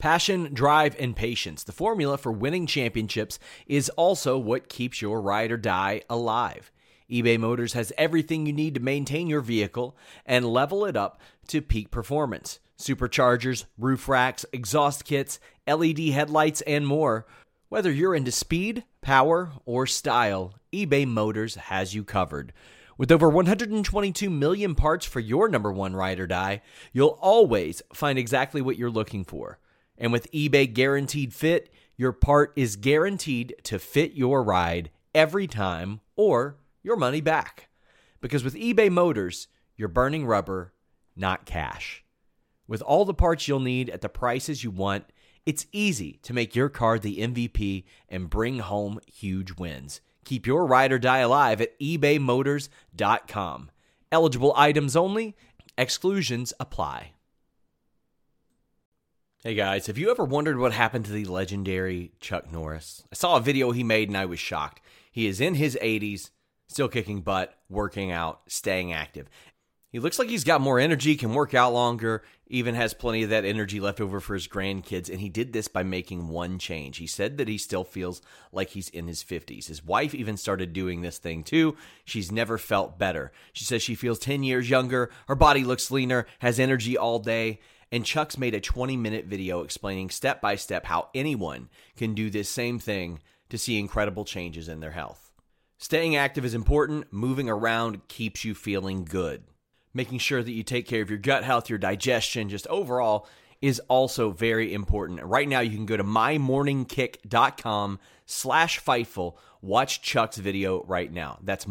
Passion, drive, and patience. The formula for winning championships is also what keeps your ride or die alive. eBay Motors has everything you need to maintain your vehicle and level it up to peak performance. Superchargers, roof racks, exhaust kits, LED headlights, and more. Whether you're into speed, power, or style, eBay Motors has you covered. With over 122 million parts for your number one ride or die, you'll always find exactly what you're looking for. And with eBay Guaranteed Fit, your part is guaranteed to fit your ride every time or your money back. Because with eBay Motors, you're burning rubber, not cash. With all the parts you'll need at the prices you want, it's easy to make your car the MVP and bring home huge wins. Keep your ride or die alive at ebaymotors.com. Eligible items only. Exclusions apply. Hey guys, have you ever wondered what happened to the legendary Chuck Norris? I saw a video he made and I was shocked. He is in his 80s, still kicking butt, working out, staying active. He looks like he's got more energy, can work out longer, even has plenty of that energy left over for his grandkids, and he did this by making one change. He said that he still feels like he's in his 50s. His wife even started doing this thing too. She's never felt better. She says she feels 10 years younger, her body looks leaner, has energy all day, and Chuck's made a 20-minute video explaining step by step how anyone can do this same thing to see incredible changes in their health. Staying active is important. Moving around keeps you feeling good. Making sure that you take care of your gut health, your digestion, just overall is also very important. Right now, you can go to mymorningkick.com/Fightful. Watch Chuck's video right now. That's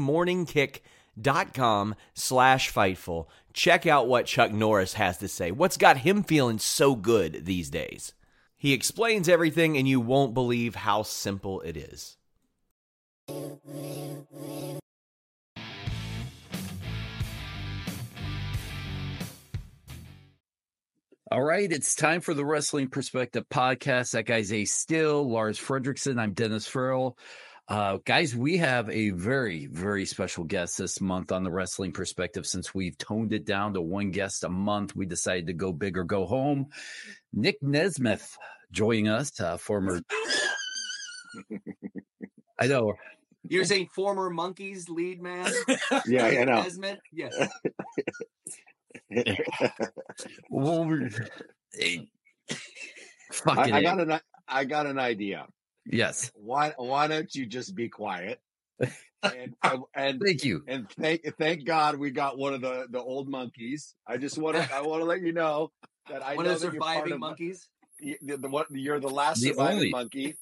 mymorningkick.com/Fightful. Check out what Chuck Norris has to say. What's got him feeling so good these days? He explains everything, and you won't believe how simple it is. All right, it's time for the Wrestling Perspective podcast. That guy's Ace Steel, Lars Fredrickson. I'm Dennis Farrell. Guys, we have a very, very special guest this month on the Wrestling Perspective. Since we've toned it down to one guest a month, we decided to go big or go home. Nick Nesmith joining us, former... I know. You're saying former Monkeys lead man? Yeah, I know. Nesmith? Yes. I got an idea. Yes. Why don't you just be quiet? And thank you. And thank God we got one of the old monkeys. I want to let you know that I one know of the that surviving you're monkeys. You're the last surviving monkey.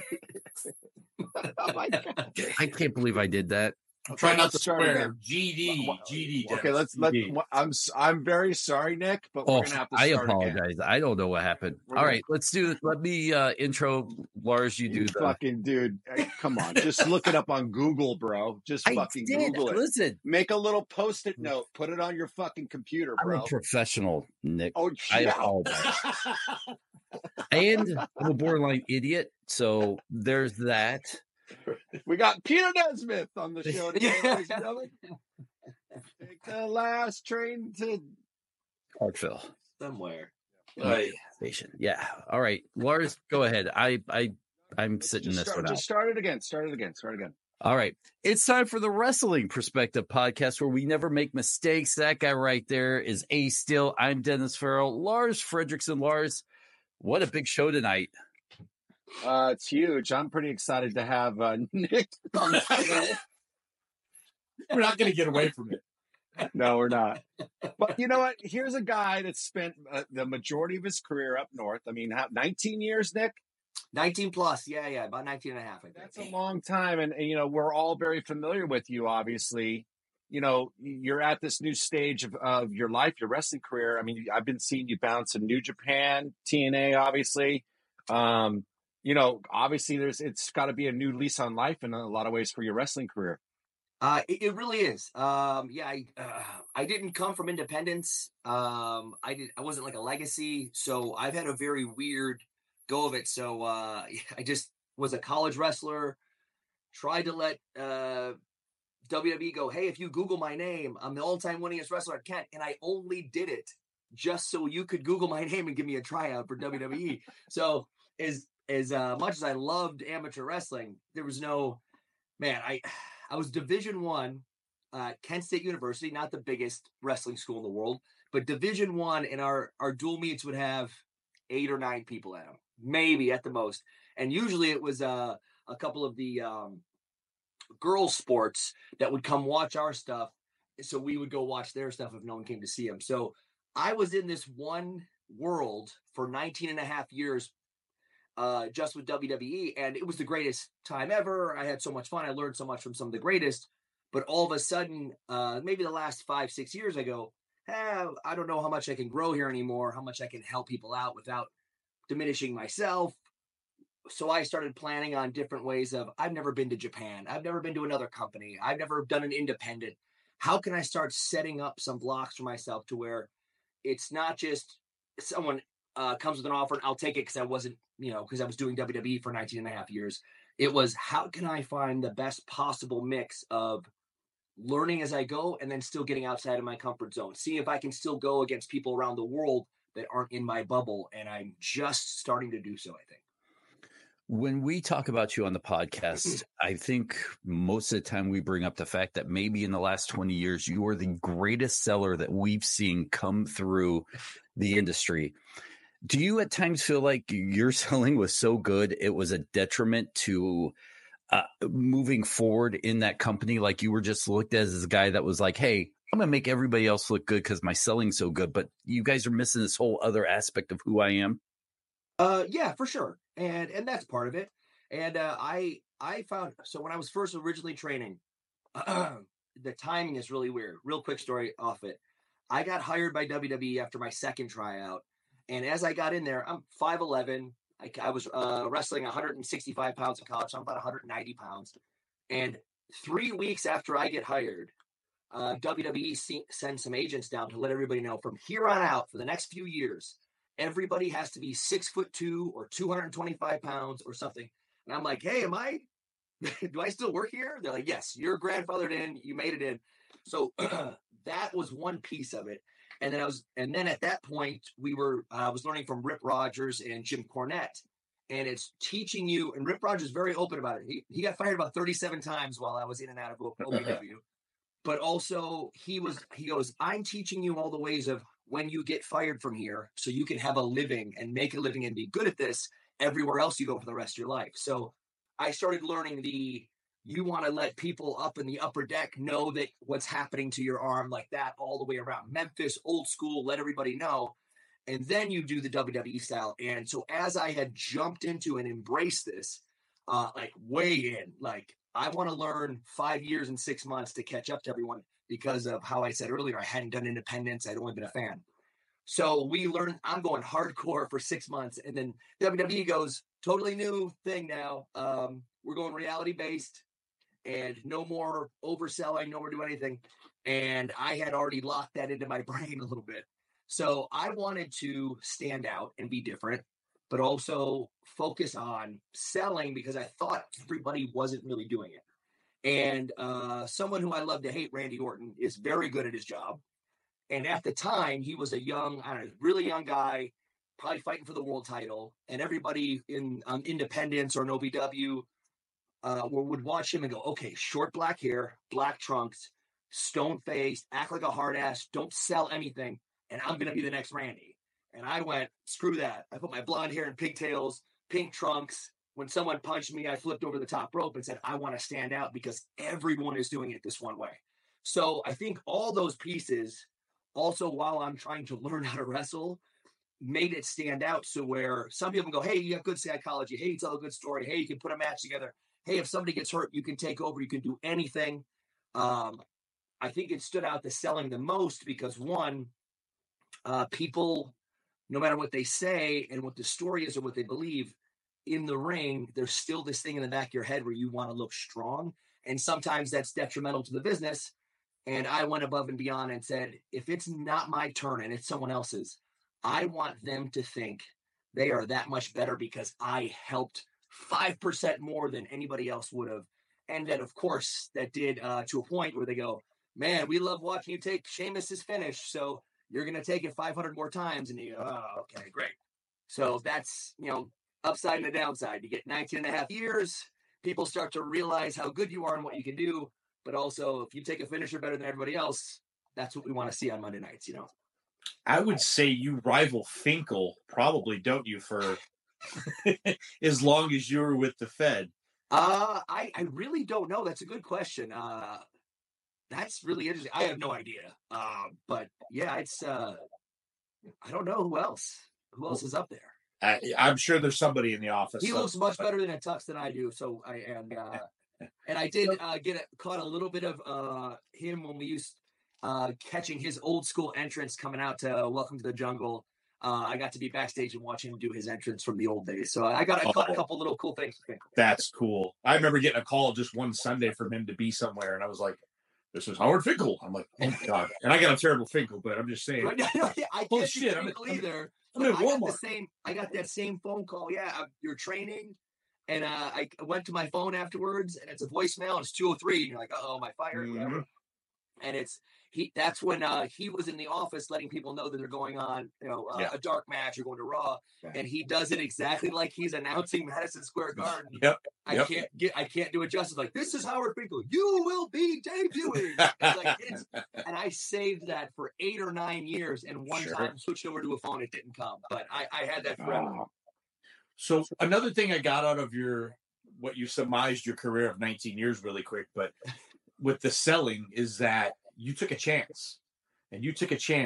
Oh my God. I can't believe I did that. I'll try not to swear. GD. Okay, let's. I'm very sorry, Nick, but we're gonna have to. I start apologize. Again. I don't know what happened. All right, let's do it. Let me intro Lars. You do the fucking dude. Come on, just look it up on Google, bro. Just fucking Google it. Listen, make a little post-it note. Put it on your fucking computer, bro. I'm a professional, Nick. Oh, I apologize. And I'm a borderline idiot, so there's that. We got Peter Nesmith on the show today, ladies and gentlemen. Take the last train to Clarksville. Somewhere. Station. Yeah. All right. Lars, go ahead. I'm sitting this one out. Just start it again. All right. It's time for the Wrestling Perspective podcast where we never make mistakes. That guy right there is Ace Steel. I'm Dennis Farrell. Lars Fredrickson. Lars, what a big show tonight. It's huge. I'm pretty excited to have Nick on the show. We're not going to get away from it. No, we're not. But you know what? Here's a guy that spent the majority of his career up north. I mean, 19 years, Nick? 19 plus. Yeah. About 19 and a half, I think. That's a long time. And, you know, we're all very familiar with you, obviously. You know, you're at this new stage of your life, your wrestling career. I mean, I've been seeing you bounce in New Japan, TNA, obviously. You know, obviously it's got to be a new lease on life in a lot of ways for your wrestling career. It really is. I didn't come from independence. I wasn't like a legacy. So I've had a very weird go of it. So, I just was a college wrestler, tried to let, WWE go, hey, if you Google my name, I'm the all-time winningest wrestler at Kent. And I only did it just so you could Google my name and give me a tryout for WWE. So as much as I loved amateur wrestling, there was no, man, I was Division I, Kent State University, not the biggest wrestling school in the world, but Division I, and our dual meets would have 8 or 9 people at them, maybe at the most. And usually it was a couple of the girls sports that would come watch our stuff. So we would go watch their stuff if no one came to see them. So I was in this one world for 19 and a half years, just with WWE. And it was the greatest time ever. I had so much fun. I learned so much from some of the greatest, but all of a sudden, maybe the last 5-6 years, I go, I don't know how much I can grow here anymore, how much I can help people out without diminishing myself. So I started planning on different ways of, I've never been to Japan. I've never been to another company. I've never done an independent. How can I start setting up some blocks for myself to where it's not just someone comes with an offer and I'll take it because I wasn't, because I was doing WWE for 19 and a half years. It was, how can I find the best possible mix of learning as I go and then still getting outside of my comfort zone? See if I can still go against people around the world that aren't in my bubble. And I'm just starting to do so, I think. When we talk about you on the podcast, I think most of the time we bring up the fact that maybe in the last 20 years, you are the greatest seller that we've seen come through the industry. Do you at times feel like your selling was so good, it was a detriment to moving forward in that company? Like you were just looked at as a guy that was like, hey, I'm going to make everybody else look good because my selling's so good. But you guys are missing this whole other aspect of who I am. Yeah, for sure. And that's part of it. And I found, so when I was first originally training, the timing is really weird. Real quick story off it. I got hired by WWE after my second tryout. And as I got in there, I'm 5'11". I was wrestling 165 pounds in college, so I'm about 190 pounds. And 3 weeks after I get hired, WWE sends some agents down to let everybody know from here on out for the next few years, everybody has to be 6'2" or 225 pounds or something. And I'm like, hey, do I still work here? They're like, yes, you're grandfathered in, you made it in. So that was one piece of it. And then at that point I was learning from Rip Rogers and Jim Cornette, and it's teaching you, and Rip Rogers is very open about it. He got fired about 37 times while I was in and out of OVW. But also he goes, I'm teaching you all the ways of when you get fired from here so you can have a living and make a living and be good at this everywhere else you go for the rest of your life. So I started learning you want to let people up in the upper deck know that what's happening to your arm, like that all the way around. Memphis, old school, let everybody know. And then you do the WWE style. And so as I had jumped into and embraced this, like way in, like I want to learn 5 years and 6 months to catch up to everyone because of how I said earlier, I hadn't done independence. I'd only been a fan. So we learned, I'm going hardcore for 6 months. And then WWE goes, totally new thing now. We're going reality based and no more overselling, no more do anything. And I had already locked that into my brain a little bit. So I wanted to stand out and be different, but also focus on selling because I thought everybody wasn't really doing it. And someone who I love to hate, Randy Orton, is very good at his job. And at the time, he was a young, really young guy, probably fighting for the world title. And everybody in independence or an OVW would watch him and go, okay, short black hair, black trunks, stone faced, act like a hard ass, don't sell anything. And I'm going to be the next Randy. And I went, screw that. I put my blonde hair in pigtails, pink trunks. When someone punched me, I flipped over the top rope and said, I want to stand out because everyone is doing it this one way. So I think all those pieces, also while I'm trying to learn how to wrestle, made it stand out. So where some people go, hey, you have good psychology. Hey, you tell a good story. Hey, you can put a match together. Hey, if somebody gets hurt, you can take over. You can do anything. I think it stood out the selling the most because one, people, no matter what they say and what the story is or what they believe, in the ring, there's still this thing in the back of your head where you want to look strong. And sometimes that's detrimental to the business. And I went above and beyond and said, if it's not my turn and it's someone else's, I want them to think they are that much better because I helped 5% more than anybody else would have. And then, of course, that did to a point where they go, man, we love watching you take Sheamus's finish. So you're going to take it 500 more times. And you go, oh, okay, great. So that's, upside and the downside. You get 19 and a half years. People start to realize how good you are and what you can do. But also, if you take a finisher better than everybody else, that's what we want to see on Monday nights, I would say you rival Finkel, probably, don't you, for as long as you were with the Fed? I really don't know. That's a good question. That's really interesting. I have no idea. But yeah, it's I don't know who else. Who else is up there? I'm sure there's somebody in the office. He looks much better than a tux than I do. So and I did caught a little bit of him when we used catching his old school entrance coming out to Welcome to the Jungle. I got to be backstage and watch him do his entrance from the old days. So I caught a couple little cool things. That's cool. I remember getting a call just one Sunday from him to be somewhere, and I was like, "This is Howard Finkel." I'm like, "Oh my God!" And I got a terrible Finkel, but I'm just saying. I can't do Finkel either. I'm at Walmart. I got that same phone call. Yeah, you're training, and I went to my phone afterwards, and it's a voicemail. And it's 203, and you're like, "Oh, my fired." Mm-hmm. And that's when he was in the office letting people know that they're going on, a dark match or going to Raw, and he does it exactly like he's announcing Madison Square Garden. Yep. I can't do it justice. Like, this is Howard Finkel. You will be debuting. And I saved that for 8 or 9 years, and one time switched over to a phone. It didn't come, but I had that forever. So another thing I got out of what you surmised your career of 19 years really quick, but with the selling is that you took a chance and you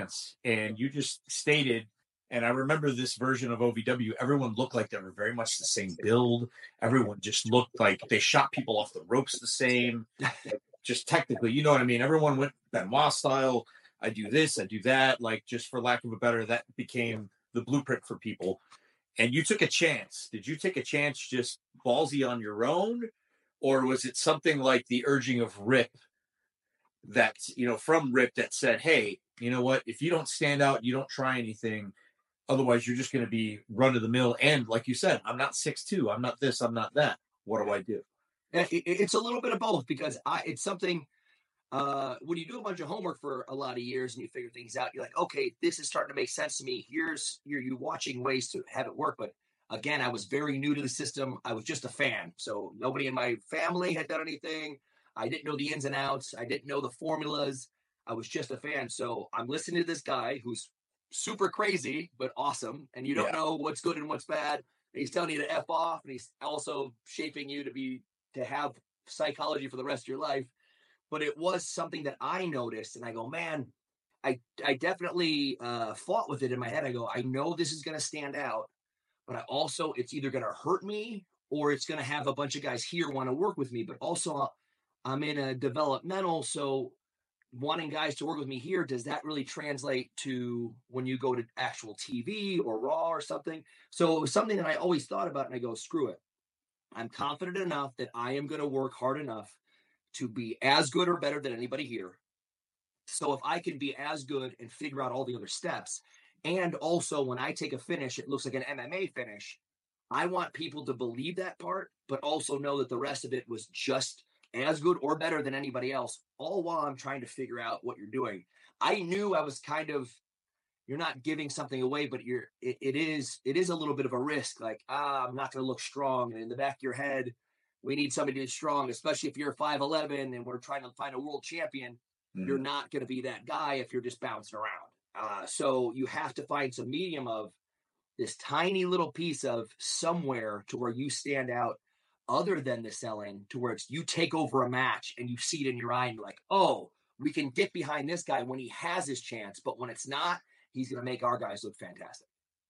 just stated, and I remember this version of OVW, everyone looked like they were very much the same build. Everyone just looked like they shot people off the ropes the same, just technically, you know what I mean? Everyone went Benoit style. I do this, I do that. Like, just for lack of a better, that became the blueprint for people. And you took a chance. Did you take a chance just ballsy on your own? Or was it something like the urging of Rip that, from Rip that said, hey, you know what? If you don't stand out, you don't try anything. Otherwise, you're just going to be run of the mill. And like you said, I'm not 6'2". I'm not this. I'm not that. What do I do? It's a little bit of both, because it's something when you do a bunch of homework for a lot of years and you figure things out, you're like, okay, this is starting to make sense to me. You're watching ways to have it work. But again, I was very new to the system. I was just a fan. So nobody in my family had done anything. I didn't know the ins and outs. I didn't know the formulas. I was just a fan. So I'm listening to this guy who's super crazy, but awesome. And you don't know what's good and what's bad. And he's telling you to F off. And he's also shaping you to have psychology for the rest of your life. But it was something that I noticed. And I go, man, I definitely fought with it in my head. I go, I know this is going to stand out. But it's either going to hurt me or it's going to have a bunch of guys here want to work with me. But also, I'm in a developmental, so wanting guys to work with me here, does that really translate to when you go to actual TV or Raw or something? So it was something that I always thought about, and I go, screw it. I'm confident enough that I am going to work hard enough to be as good or better than anybody here. So if I can be as good and figure out all the other steps, and also when I take a finish, it looks like an MMA finish, I want people to believe that part, but also know that the rest of it was just as good or better than anybody else, all while I'm trying to figure out what you're doing. I knew I was kind of, you're not giving something away, but it is a little bit of a risk. Like, I'm not going to look strong. And in the back of your head, we need somebody who's strong, especially if you're 5'11" and we're trying to find a world champion. You're not going to be that guy if you're just bouncing around. So you have to find some medium of this tiny little piece of somewhere to where you stand out other than the selling, to where you take over a match and you see it in your eye and you're like, oh, we can get behind this guy when he has his chance, but when it's not, he's going to make our guys look fantastic.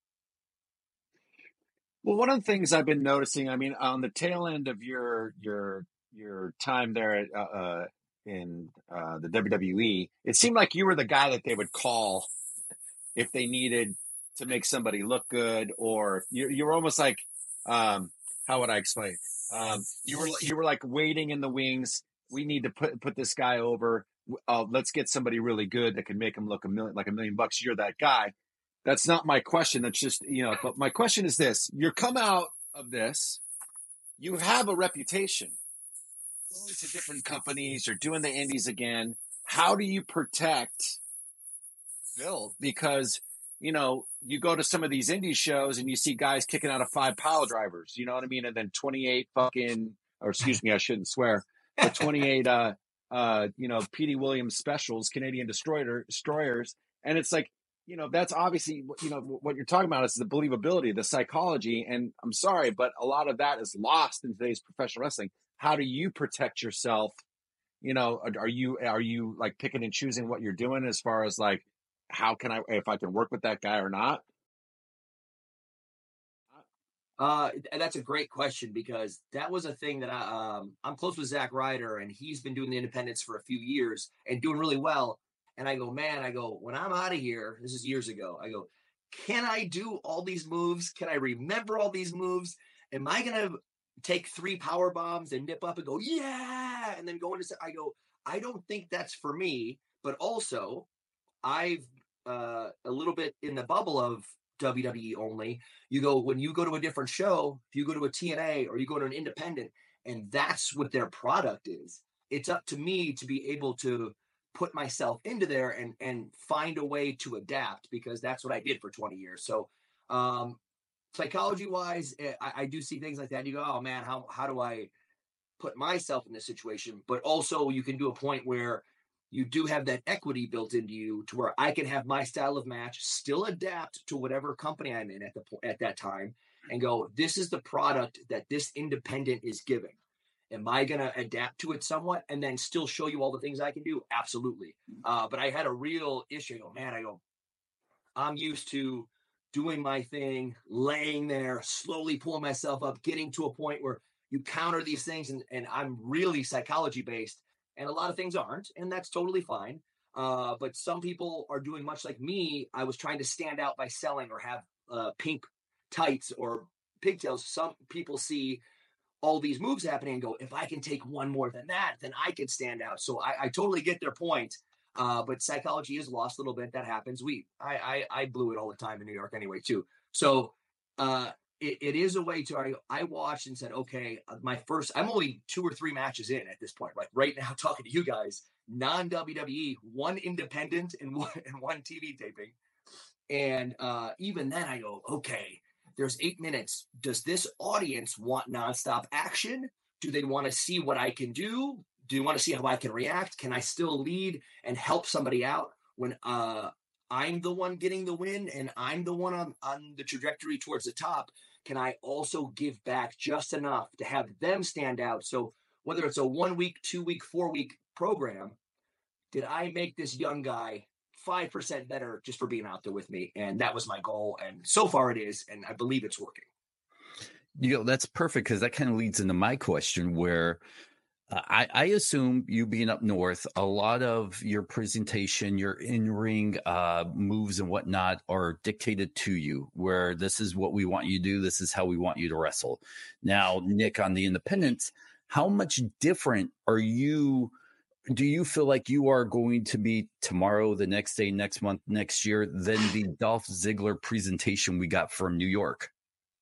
Well, one of the things I've been noticing, I mean, on the tail end of your time there in the WWE, it seemed like you were the guy that they would call if they needed to make somebody look good, or you were almost like, how would I explain? You were like waiting in the wings. We need to put this guy over. Let's get somebody really good that can make him look like $1 million. You're that guy. That's not my question. That's just, but my question is this: you come out of this, you have a reputation. Going to different companies, you're doing the indies again. How do you protect built because, you go to some of these indie shows and you see guys kicking out of 5 pile drivers, you know what I mean? And then 28 or excuse me, I shouldn't swear, but 28, Petey Williams specials, Canadian destroyers. And it's like, that's obviously, what you're talking about is the believability, the psychology. And I'm sorry, but a lot of that is lost in today's professional wrestling. How do you protect yourself? Are you like picking and choosing what you're doing as far as like, if I can work with that guy or not? That's a great question, because that was a thing that I'm close with Zack Ryder, and he's been doing the independents for a few years and doing really well. And I go, man, when I'm out of here, this is years ago, I go, can I do all these moves? Can I remember all these moves? Am I going to take 3 power bombs and nip up and go, yeah, and then go into, I go, I don't think that's for me. But also, I've a little bit in the bubble of WWE only. When you go to a different show, if you go to a TNA or you go to an independent, and that's what their product is, it's up to me to be able to put myself into there and find a way to adapt, because that's what I did for 20 years. So psychology wise, I do see things like that. You go, oh man, how do I put myself in this situation? But also you can do a point where you do have that equity built into you to where I can have my style of match, still adapt to whatever company I'm in at that time, and go, this is the product that this independent is giving. Am I going to adapt to it somewhat and then still show you all the things I can do? Absolutely. But I had a real issue. I'm used to doing my thing, laying there, slowly pulling myself up, getting to a point where you counter these things. And I'm really psychology based. And a lot of things aren't, and that's totally fine. But some people are doing much like me. I was trying to stand out by selling or have pink tights or pigtails. Some people see all these moves happening and go, if I can take one more than that, then I can stand out. So I totally get their point. But psychology is lost a little bit. That happens. I blew it all the time in New York anyway, too. So it is a way to, I watched and said, okay, I'm only 2 or 3 matches in at this point, like right now talking to you guys, non-WWE, 1 independent and one TV taping. And even then I go, okay, there's 8 minutes. Does this audience want nonstop action? Do they want to see what I can do? Do you want to see how I can react? Can I still lead and help somebody out when I'm the one getting the win and I'm the one on the trajectory towards the top? Can I also give back just enough to have them stand out? So whether it's a 1 week, 2 week, 4 week program, did I make this young guy 5% better just for being out there with me? And that was my goal. And so far it is. And I believe it's working. That's perfect, because that kind of leads into my question where I assume you being up north, a lot of your presentation, your in-ring moves and whatnot are dictated to you, where this is what we want you to do. This is how we want you to wrestle. Now, Nick, on the independents, how much different are you? Do you feel like you are going to be tomorrow, the next day, next month, next year than the Dolph Ziggler presentation we got from New York?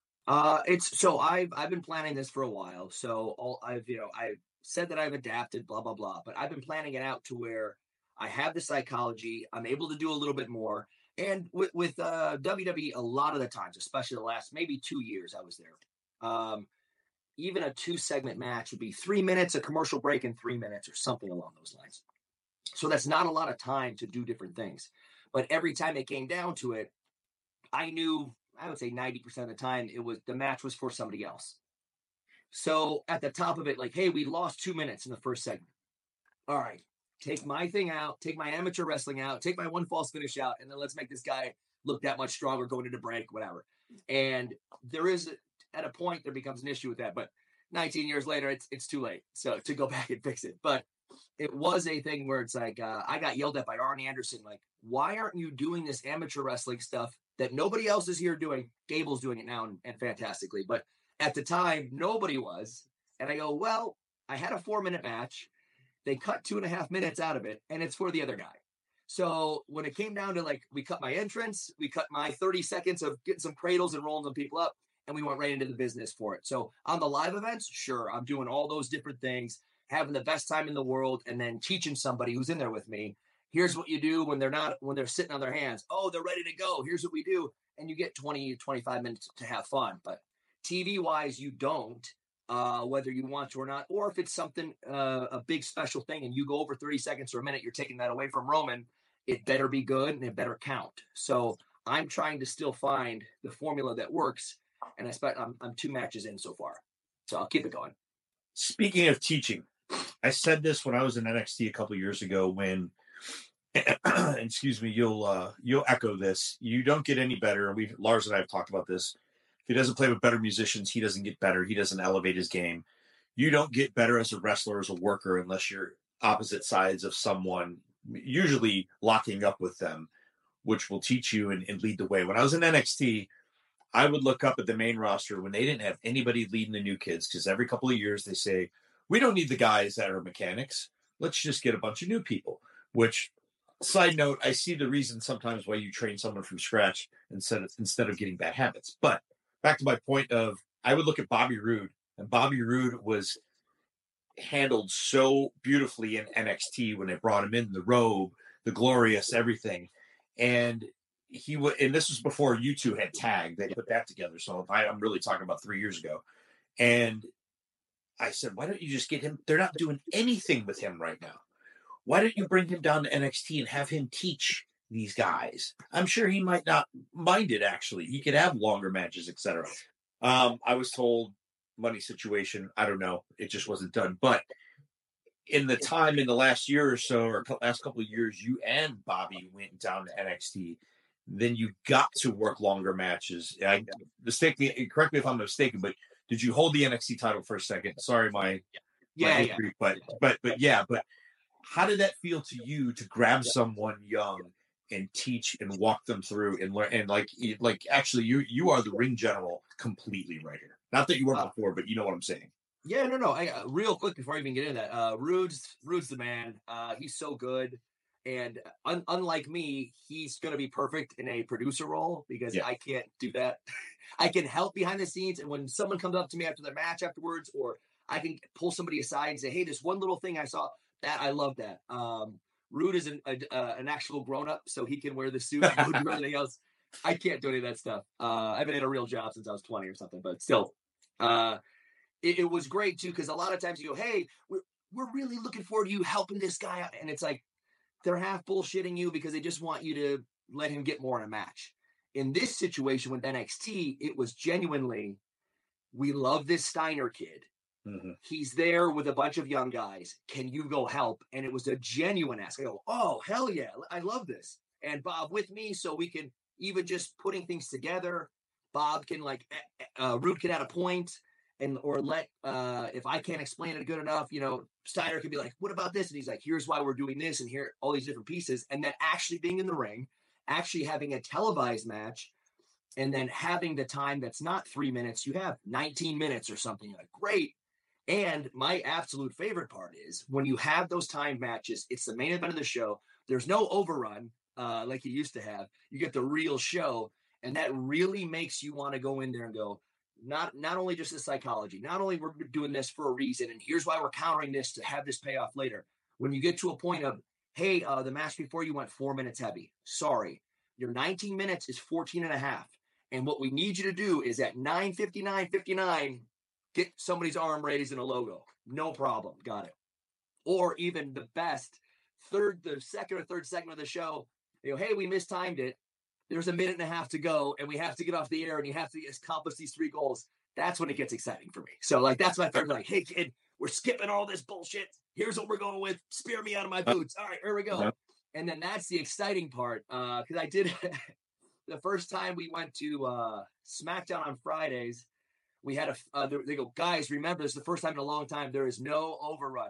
I've been planning this for a while. So I've said that I've adapted, blah, blah, blah, but I've been planning it out to where I have the psychology. I'm able to do a little bit more. And with WWE, a lot of the times, especially the last maybe 2 years I was there, even a 2-segment match would be 3 minutes, a commercial break in 3 minutes or something along those lines. So that's not a lot of time to do different things. But every time it came down to it, I knew, I would say 90% of the time, the match was for somebody else. So at the top of it, like, hey, we lost 2 minutes in the first segment. All right, take my thing out, take my amateur wrestling out, take my 1 false finish out, and then let's make this guy look that much stronger going into break, whatever. And there is, at a point, there becomes an issue with that. But 19 years later, it's too late. So to go back and fix it. But it was a thing where it's like, I got yelled at by Arn Anderson, like, why aren't you doing this amateur wrestling stuff that nobody else is here doing? Gable's doing it now and fantastically. But at the time, nobody was. And I go, well, I had a 4-minute match. They cut 2.5 minutes out of it, and it's for the other guy. So when it came down to, like, we cut my entrance, we cut my 30 seconds of getting some cradles and rolling some people up, and we went right into the business for it. So on the live events, sure, I'm doing all those different things, having the best time in the world, and then teaching somebody who's in there with me. Here's what you do when they're sitting on their hands. Oh, they're ready to go. Here's what we do. And you get 20, 25 minutes to have fun. But TV wise, you don't, whether you want to or not, or if it's something, a big special thing and you go over 30 seconds or a minute, you're taking that away from Roman. It better be good and it better count. So I'm trying to still find the formula that works. And I'm 2 matches in so far. So I'll keep it going. Speaking of teaching, I said this when I was in NXT a couple of years ago when, excuse me, you'll echo this. You don't get any better. Lars and I have talked about this. If he doesn't play with better musicians, he doesn't get better. He doesn't elevate his game. You don't get better as a wrestler, as a worker, unless you're opposite sides of someone, usually locking up with them, which will teach you and lead the way. When I was in NXT, I would look up at the main roster when they didn't have anybody leading the new kids, because every couple of years they say, we don't need the guys that are mechanics. Let's just get a bunch of new people, which, side note, I see the reason sometimes why you train someone from scratch instead of getting bad habits. But back to my point of, I would look at Bobby Roode, and Bobby Roode was handled so beautifully in NXT when they brought him in, the robe, the glorious, everything. And and this was before you two had tagged. They put that together. So I'm really talking about 3 years ago. And I said, why don't you just get him? They're not doing anything with him right now. Why don't you bring him down to NXT and have him teach these guys? I'm sure he might not mind it, actually. He could have longer matches, etc. I was told, money situation, I don't know. It just wasn't done. But in the last year or so, or last couple of years, you and Bobby went down to NXT. Then you got to work longer matches. Correct me if I'm mistaken, but did you hold the NXT title for a second? Sorry, my history, but how did that feel to you to grab someone young and teach and walk them through and learn? And like actually, you are the ring general completely right here. Not that you weren't before, but you know what I'm saying. Yeah, no. Real quick before I even get into that, Rude's the man. He's so good. And unlike me, he's going to be perfect in a producer role because I can't do that. I can help behind the scenes. And when someone comes up to me after the match afterwards, or I can pull somebody aside and say, hey, this one little thing I saw, that I love that. Rude is an actual grown-up, so he can wear the suit and go do everything else. I can't do any of that stuff. I've been in a real job since I was 20 or something, but still. It was great, too, because a lot of times you go, hey, we're really looking forward to you helping this guy out. And it's like, they're half bullshitting you because they just want you to let him get more in a match. In this situation with NXT, it was genuinely, we love this Steiner kid. Mm-hmm. He's there with a bunch of young guys. Can you go help? And it was a genuine ask. I go, oh, hell yeah. I love this. And Bob with me, so we can even just putting things together. Bob can Root can add a point. Or let if I can't explain it good enough, Steiner could be like, what about this? And he's like, here's why we're doing this, and here all these different pieces. And then actually being in the ring, actually having a televised match, and then having the time that's not 3 minutes, you have 19 minutes or something. Like, great. And my absolute favorite part is when you have those timed matches, it's the main event of the show. There's no overrun like you used to have. You get the real show, and that really makes you want to go in there and go, not only just the psychology, not only we're doing this for a reason, and here's why we're countering this to have this payoff later. When you get to a point of, hey, the match before you went 4 minutes heavy. Sorry, your 19 minutes is 14 and a half. And what we need you to do is at 9:59:59, get somebody's arm raised in a logo. No problem. Got it. Or even the best, the second or third segment of the show, hey, we mistimed it. There's a minute and a half to go, and we have to get off the air, and you have to accomplish these 3 goals. That's when it gets exciting for me. So, that's my favorite. Hey, kid, we're skipping all this bullshit. Here's what we're going with. Spear me out of my boots. All right, here we go. And then that's the exciting part, because I did the first time we went to SmackDown on Fridays. We had they go, guys, remember, this is the first time in a long time. There is no overrun.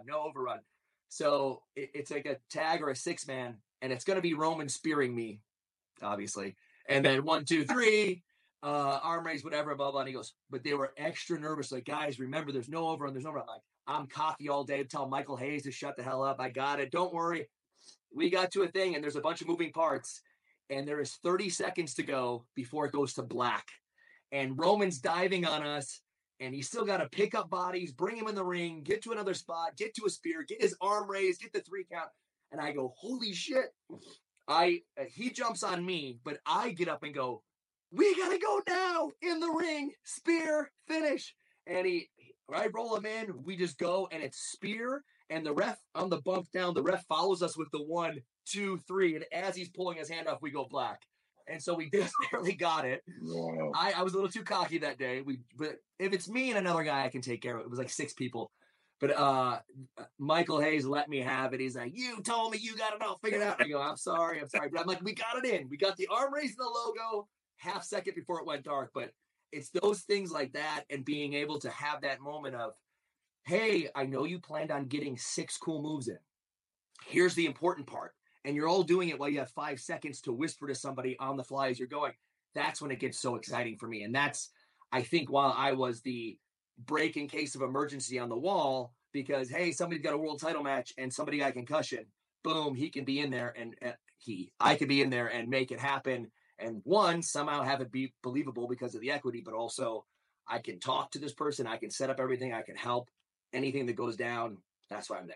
So it's like a tag or a 6-man, and it's going to be Roman spearing me, obviously. And then 1, 2, 3, arm raise, whatever, blah, blah. And he goes, but they were extra nervous. Like, guys, remember, there's no overrun. I'm like, I'm cocky all day to tell Michael Hayes to shut the hell up. I got it. Don't worry. We got to a thing, and there's a bunch of moving parts, and there is 30 seconds to go before it goes to black. And Roman's diving on us, and he's still got to pick up bodies, bring him in the ring, get to another spot, get to a spear, get his arm raised, get the 3 count. And I go, holy shit. He jumps on me, but I get up and go, we got to go now in the ring, spear, finish. And I roll him in. We just go, and it's spear. And the ref on the bump down, the ref follows us with the 1, 2, 3. And as he's pulling his hand off, we go black. And so we just barely got it. Wow. I was a little too cocky that day. But if it's me and another guy, I can take care of it. It was like 6 people. But Michael Hayes let me have it. He's like, you told me you got it all figured out. I go, I'm sorry. But I'm like, we got it in. We got the arm raise and the logo half second before it went dark. But it's those things like that and being able to have that moment of, hey, I know you planned on getting 6 cool moves in. Here's the important part. And you're all doing it while you have 5 seconds to whisper to somebody on the fly as you're going. That's when it gets so exciting for me. And that's, I think, while I was the break in case of emergency on the wall, because, hey, somebody's got a world title match and somebody got a concussion. Boom, he can be in there and I can be in there and make it happen. And one, somehow have it be believable because of the equity, but also I can talk to this person. I can set up everything. I can help anything that goes down. That's why I'm there.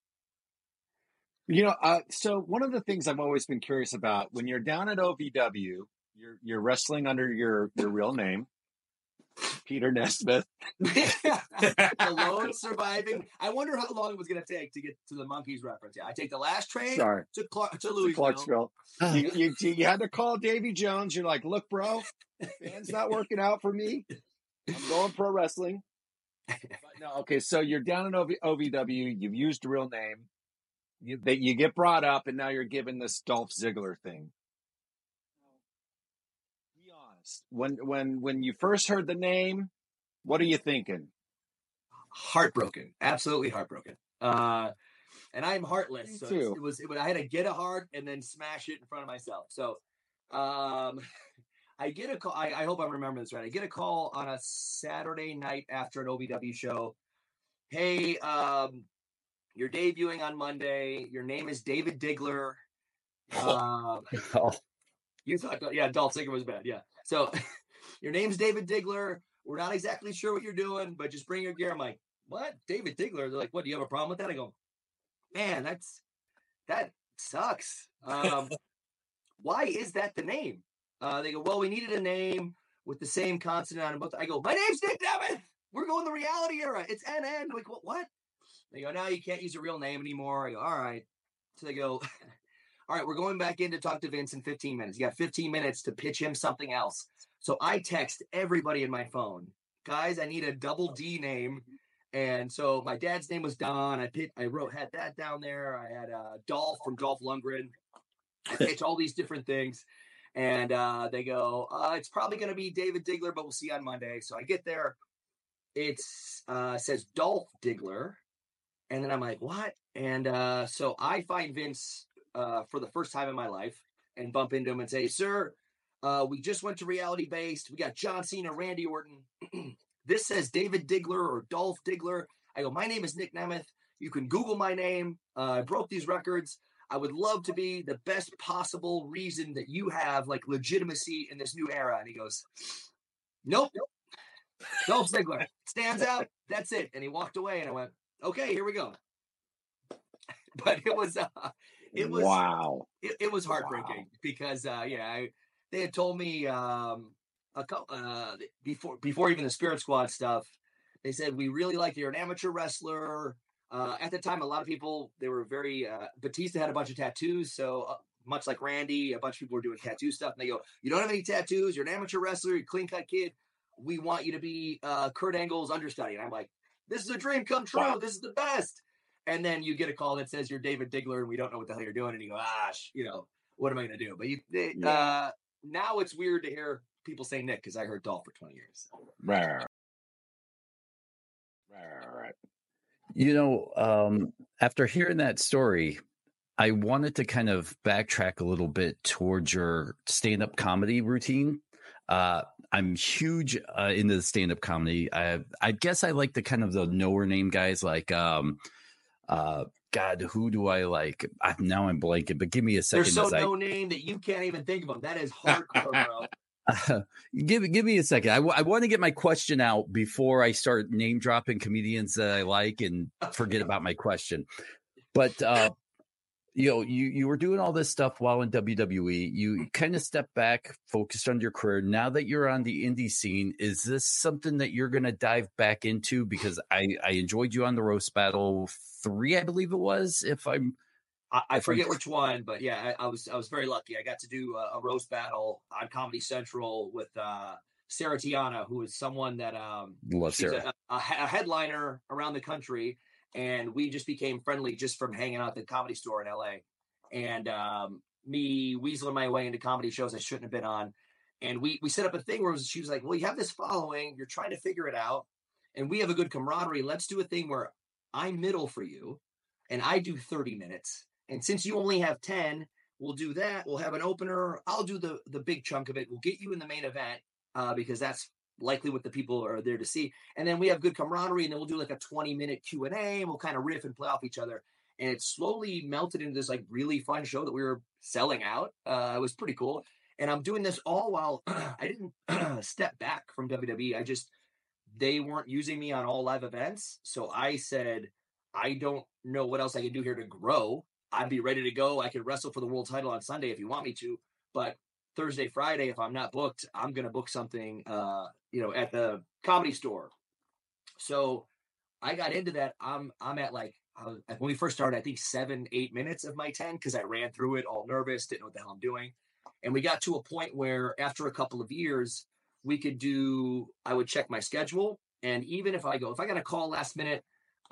You know, so one of the things I've always been curious about when you're down at OVW, you're wrestling under your real name, Peter Nesmith. Alone surviving. I wonder how long it was going to take to get to the Monkeys reference. Yeah, I take the last train to Louisville. Clarksville. You had to call Davy Jones. You're like, look, bro, man's not working out for me. I'm going pro wrestling. But no, okay, so you're down in OVW. You've used a real name. You get brought up, and now you're given this Dolph Ziggler thing. Be honest. When you first heard the name, what are you thinking? Heartbroken, absolutely heartbroken. And I'm heartless, so too. it was. I had to get a heart and then smash it in front of myself. So, I get a call. I hope I'm remembering this right. I get a call on a Saturday night after an OVW show. Hey, you're debuting on Monday. Your name is David Diggler. You thought, yeah, Dolph Ziggler was bad. Yeah. So your name's David Diggler. We're not exactly sure what you're doing, but just bring your gear. I'm like, what? David Diggler? They're like, what? Do you have a problem with that? I go, man, that sucks. Why is that the name? They go, well, we needed a name with the same consonant on both. I go, my name's Nick Nemeth. We're going the reality era. It's NN. I'm like, what? They go, no, you can't use a real name anymore. I go, all right. So they go, all right, we're going back in to talk to Vince in 15 minutes. You got 15 minutes to pitch him something else. So I text everybody in my phone, guys, I need a double D name. And so my dad's name was Don. I had that down there. I had Dolph from Dolph Lundgren. I pitched all these different things. And they go, it's probably going to be David Diggler, but we'll see on Monday. So I get there. It says Dolph Diggler. And then I'm like, what? And so I find Vince for the first time in my life and bump into him and say, sir, we just went to Reality Based. We got John Cena, Randy Orton. This says David Diggler or Dolph Diggler. I go, my name is Nick Nemeth. You can Google my name. I broke these records. I would love to be the best possible reason that you have like legitimacy in this new era. And he goes, nope. Dolph Ziggler stands out. That's it. And he walked away and I went, okay, here we go. But it was wow. It was heartbreaking because they had told me before even the Spirit Squad stuff, they said we really like you're an amateur wrestler. At the time, a lot of people they were very Batista had a bunch of tattoos, so much like Randy, a bunch of people were doing tattoo stuff. And they go, you don't have any tattoos. You're an amateur wrestler. You're a clean cut kid. We want you to be Kurt Angle's understudy. And I'm like, this is a dream come true. Wow. This is the best. And then you get a call that says you're David Diggler and we don't know what the hell you're doing. And you go, what am I going to do? But now it's weird to hear people say Nick because I heard Dolph for 20 years. Right. You know, after hearing that story, I wanted to kind of backtrack a little bit towards your stand-up comedy routine. I'm huge into the stand-up comedy. I guess I like the kind of the knower name guys like, God, who do I like? Now I'm blanking, but give me a second. There's no name that you can't even think of them. That is hardcore, bro. Give me a second. I want to get my question out before I start name dropping comedians that I like and forget about my question. But You were doing all this stuff while in WWE. You kind of stepped back, focused on your career. Now that you're on the indie scene, is this something that you're going to dive back into? Because I enjoyed you on the Roast Battle 3, I believe it was. I forget which one, but yeah, I was very lucky. I got to do a roast battle on Comedy Central with Sarah Tiana, who is someone that love she's Sarah. a headliner around the country, and we just became friendly just from hanging out at the Comedy Store in LA. And me weaseling my way into comedy shows I shouldn't have been on, and we set up a thing where she was like, "Well, you have this following, you're trying to figure it out, and we have a good camaraderie. Let's do a thing where I'm middle for you, and I do 30 minutes." And since you only have 10, we'll do that. We'll have an opener. I'll do the big chunk of it. We'll get you in the main event because that's likely what the people are there to see. And then we have good camaraderie, and then we'll do like a 20-minute Q&A, and we'll kind of riff and play off each other. And it slowly melted into this like really fun show that we were selling out. It was pretty cool. And I'm doing this all while I didn't step back from WWE. They weren't using me on all live events. So I said, I don't know what else I can do here to grow. I'd be ready to go. I could wrestle for the world title on Sunday if you want me to, but Thursday, Friday, if I'm not booked, I'm going to book something, at the Comedy Store. So I got into that. I'm at like, when we first started, I think 7-8 minutes of my 10, because I ran through it all nervous, didn't know what the hell I'm doing. And we got to a point where after a couple of years, I would check my schedule. And even if I got a call last minute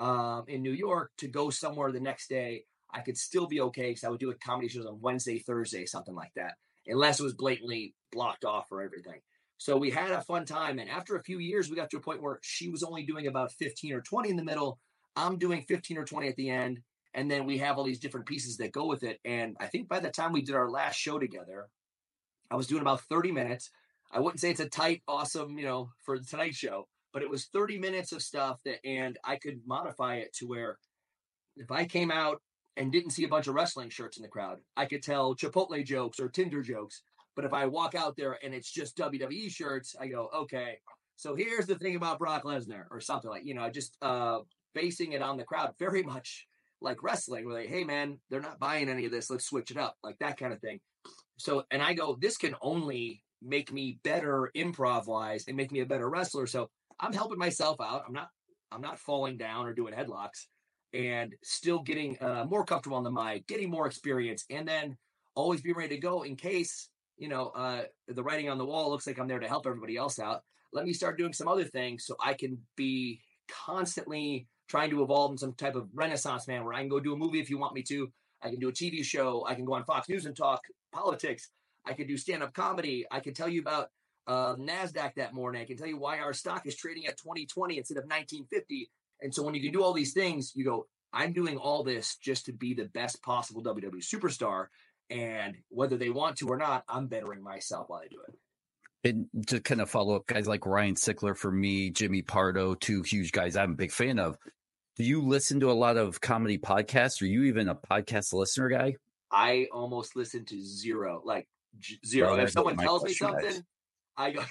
in New York to go somewhere the next day, I could still be okay because I would do comedy shows on Wednesday, Thursday, something like that, unless it was blatantly blocked off for everything. So we had a fun time. And after a few years, we got to a point where she was only doing about 15 or 20 in the middle. I'm doing 15 or 20 at the end. And then we have all these different pieces that go with it. And I think by the time we did our last show together, I was doing about 30 minutes. I wouldn't say it's a tight, awesome, for the Tonight Show, but it was 30 minutes of stuff and I could modify it to where if I came out and didn't see a bunch of wrestling shirts in the crowd, I could tell Chipotle jokes or Tinder jokes. But if I walk out there and it's just WWE shirts, I go, okay, so here's the thing about Brock Lesnar or something like, just basing it on the crowd, very much like wrestling, where hey man, they're not buying any of this. Let's switch it up, like that kind of thing. So, and I go, this can only make me better improv wise and make me a better wrestler. So I'm helping myself out. I'm not falling down or doing headlocks, and still getting more comfortable on the mic, getting more experience, and then always be ready to go in case, the writing on the wall looks like I'm there to help everybody else out. Let me start doing some other things so I can be constantly trying to evolve in some type of renaissance man where I can go do a movie if you want me to. I can do a TV show. I can go on Fox News and talk politics. I can do stand-up comedy. I can tell you about NASDAQ that morning. I can tell you why our stock is trading at 2020 instead of 1950. And so when you can do all these things, you go, I'm doing all this just to be the best possible WWE superstar. And whether they want to or not, I'm bettering myself while I do it. And to kind of follow up, guys like Ryan Sickler for me, Jimmy Pardo, two huge guys I'm a big fan of. Do you listen to a lot of comedy podcasts? Are you even a podcast listener guy? I almost listen to zero, like zero. Well, if someone tells me something, I go,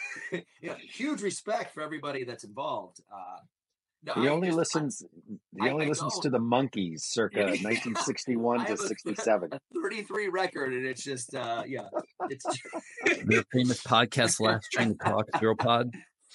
huge respect for everybody that's involved. He only listens to the Monkees circa 1961 to 67. A 33 record, and it's just it's their famous podcast, Last Train to Talk, Zero Pod.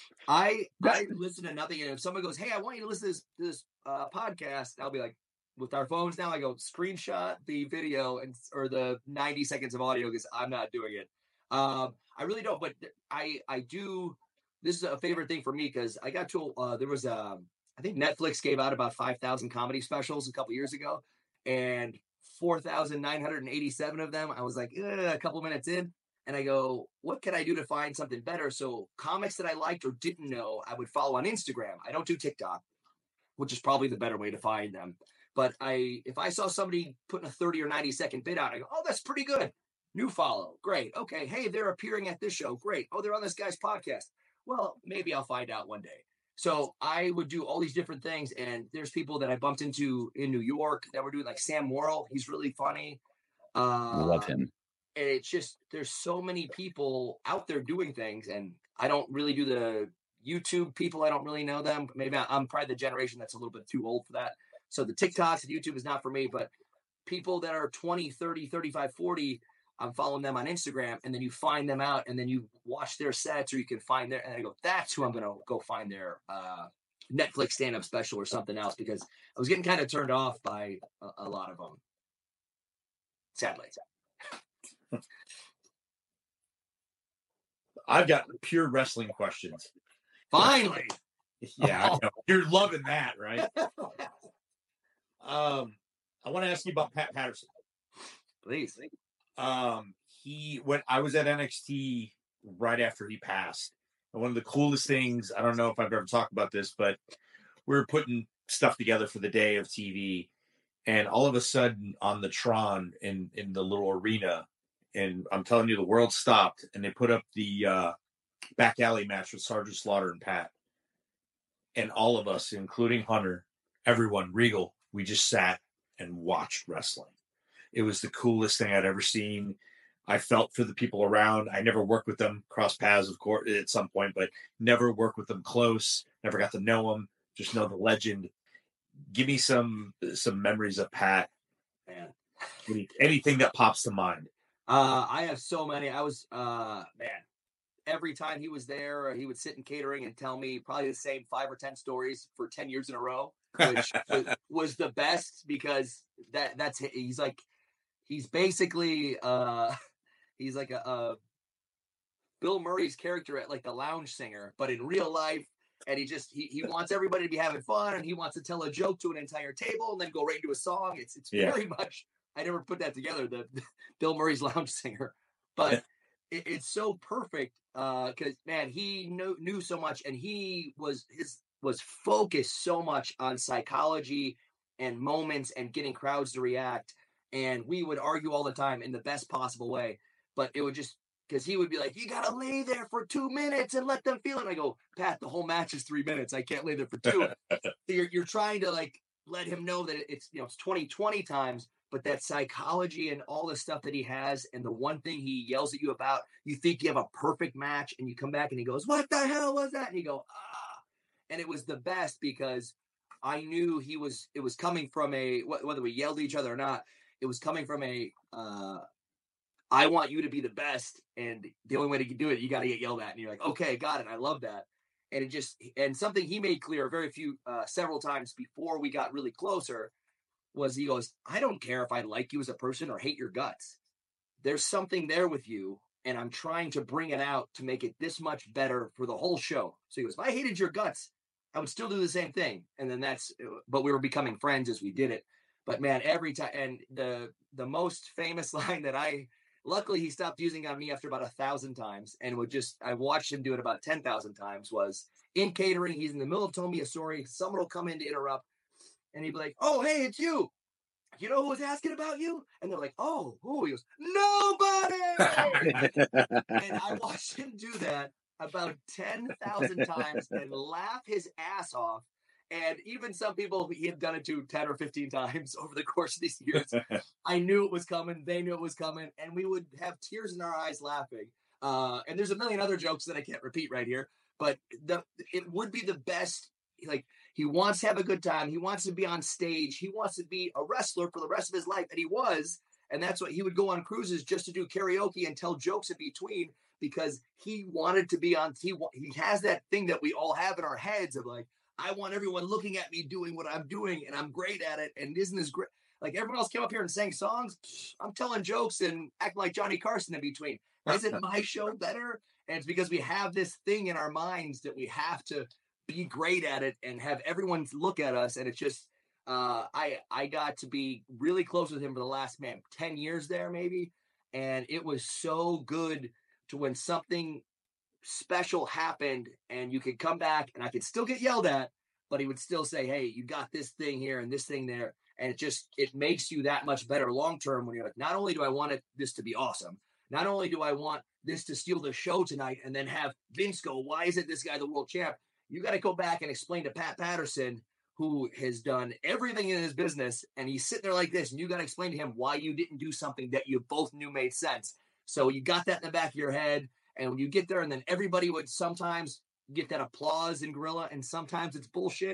I listen to nothing, and if someone goes, "Hey, I want you to listen to this podcast," I'll be like, with our phones now, I go screenshot the video or the 90 seconds of audio because I'm not doing it. I really don't, but I do. This is a favorite thing for me because I got to there was I think Netflix gave out about 5,000 comedy specials a couple years ago, and 4,987 of them, I was like, a couple minutes in, and I go, what can I do to find something better? So comics that I liked or didn't know, I would follow on Instagram. I don't do TikTok, which is probably the better way to find them. But if I saw somebody putting a 30 or 90 second bit out, I go, oh, that's pretty good. New follow. Great. Okay. Hey, they're appearing at this show. Great. Oh, they're on this guy's podcast. Well, maybe I'll find out one day. So I would do all these different things. And there's people that I bumped into in New York that were doing, like Sam Worrell. He's really funny. I love him. And it's just, there's so many people out there doing things. And I don't really do the YouTube people. I don't really know them. Maybe I'm probably the generation that's a little bit too old for that. So the TikToks and YouTube is not for me. But people that are 20, 30, 35, 40, I'm following them on Instagram, and then you find them out, and then you watch their sets, or you can find their, and I go, that's who I'm going to go find their Netflix stand-up special or something else, because I was getting kind of turned off by a lot of them. Sadly. I've got pure wrestling questions. Finally. Yeah, I know. You're loving that, right? I want to ask you about Pat Patterson. Please. When I was at NXT right after he passed, and one of the coolest things, I don't know if I've ever talked about this, but we were putting stuff together for the day of TV, and all of a sudden on the Tron in the little arena, and I'm telling you, the world stopped, and they put up the back alley match with Sergeant Slaughter and Pat. And all of us, including Hunter, everyone, Regal, we just sat and watched wrestling. It was the coolest thing I'd ever seen. I felt for the people around. I never worked with them, cross paths, of course, at some point, but never worked with them close, never got to know them, just know the legend. Give me some memories of Pat. Man. Anything that pops to mind. I have so many. I was, every time he was there, he would sit in catering and tell me probably the same 5 or 10 stories for 10 years in a row, which was the best, because he's basically he's like a Bill Murray's character at like the Lounge Singer, but in real life. And he wants everybody to be having fun, and he wants to tell a joke to an entire table and then go right into a song. It's very much, I never put that together, the Bill Murray's Lounge Singer, but it's so perfect. Cause man, he knew so much, and he was focused so much on psychology and moments and getting crowds to react. And we would argue all the time in the best possible way, but it would just, because he would be like, you got to lay there for 2 minutes and let them feel it. And I go, Pat, the whole match is 3 minutes. I can't lay there for 2. You're trying to like let him know that it's 20 times, but that psychology and all the stuff that he has, and the one thing he yells at you about, you think you have a perfect match, and you come back and he goes, what the hell was that? And you go, ah. And it was the best, because I knew it was coming from whether we yelled at each other or not, it was coming from I want you to be the best, and the only way to do it, you got to get yelled at. And you're like, okay, got it. I love that. And something he made clear several times before we got really closer was, he goes, I don't care if I like you as a person or hate your guts. There's something there with you, and I'm trying to bring it out to make it this much better for the whole show. So he goes, if I hated your guts, I would still do the same thing. And then but we were becoming friends as we did it. But man, every time, and the most famous line that luckily he stopped using on me after about 1,000 times, and I watched him do it about 10,000 times, was in catering. He's in the middle of telling me a story. Someone will come in to interrupt, and he'd be like, oh, hey, it's you. You know who was asking about you? And they're like, oh, who? He goes, nobody. And I watched him do that about 10,000 times and laugh his ass off. And even some people he had done it to 10 or 15 times over the course of these years. I knew it was coming. They knew it was coming. And we would have tears in our eyes laughing. And there's a million other jokes that I can't repeat right here. But it would be the best. Like, he wants to have a good time. He wants to be on stage. He wants to be a wrestler for the rest of his life. And he was. And that's what he would go on cruises just to do karaoke and tell jokes in between, because he wanted to be on. He has that thing that we all have in our heads of like, I want everyone looking at me doing what I'm doing, and I'm great at it. And isn't this great? Like, everyone else came up here and sang songs. I'm telling jokes and acting like Johnny Carson in between. Isn't my show better? And it's because we have this thing in our minds that we have to be great at it and have everyone look at us. And it's just, I got to be really close with him for the last 10 years there, maybe. And it was so good to when something special happened and you could come back and I could still get yelled at, but he would still say, hey, you got this thing here and this thing there. And it makes you that much better long-term when you're like, not only do I want this to be awesome, not only do I want this to steal the show tonight and then have Vince go, why isn't this guy the world champ? You got to go back and explain to Pat Patterson, who has done everything in his business, and he's sitting there like this, and you got to explain to him why you didn't do something that you both knew made sense. So you got that in the back of your head. And when you get there, and then everybody would sometimes get that applause in Gorilla, and sometimes it's bullshit.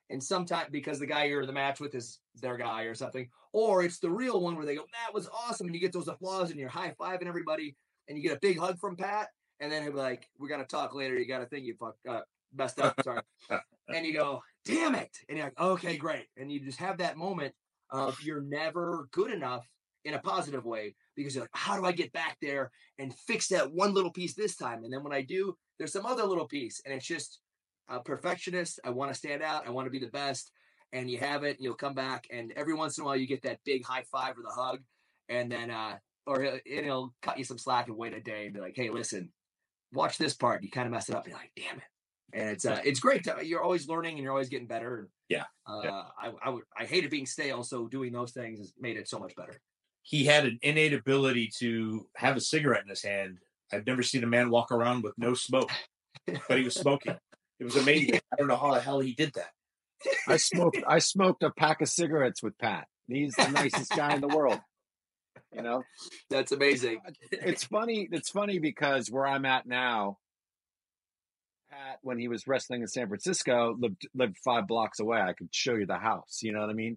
And sometimes because the guy you're in the match with is their guy or something, or it's the real one where they go, that was awesome. And you get those applause and you're high-fiving everybody and you get a big hug from Pat. And then he'll be like, we're going to talk later. You got a thing you messed up. Sorry. And you go, damn it. And you're like, okay, great. And you just have that moment of you're never good enough in a positive way because you're like, how do I get back there and fix that one little piece this time? And then when I do, there's some other little piece. And it's just a perfectionist. I want to stand out. I want to be the best. And you have it. And you'll come back. And every once in a while, you get that big high five or the hug. And then, or he'll cut you some slack and wait a day and be like, hey, listen, watch this part. You kind of mess it up. You're like, damn it. And it's great. You're always learning and you're always getting better. Yeah. I hated being stale. So doing those things has made it so much better. He had an innate ability to have a cigarette in his hand. I've never seen a man walk around with no smoke, but he was smoking. It was amazing. I don't know how the hell he did that. I smoked a pack of cigarettes with Pat. He's the nicest guy in the world. You know, that's amazing. It's funny. It's funny because where I'm at now, Pat, when he was wrestling in San Francisco, lived 5 blocks away. I could show you the house. You know what I mean?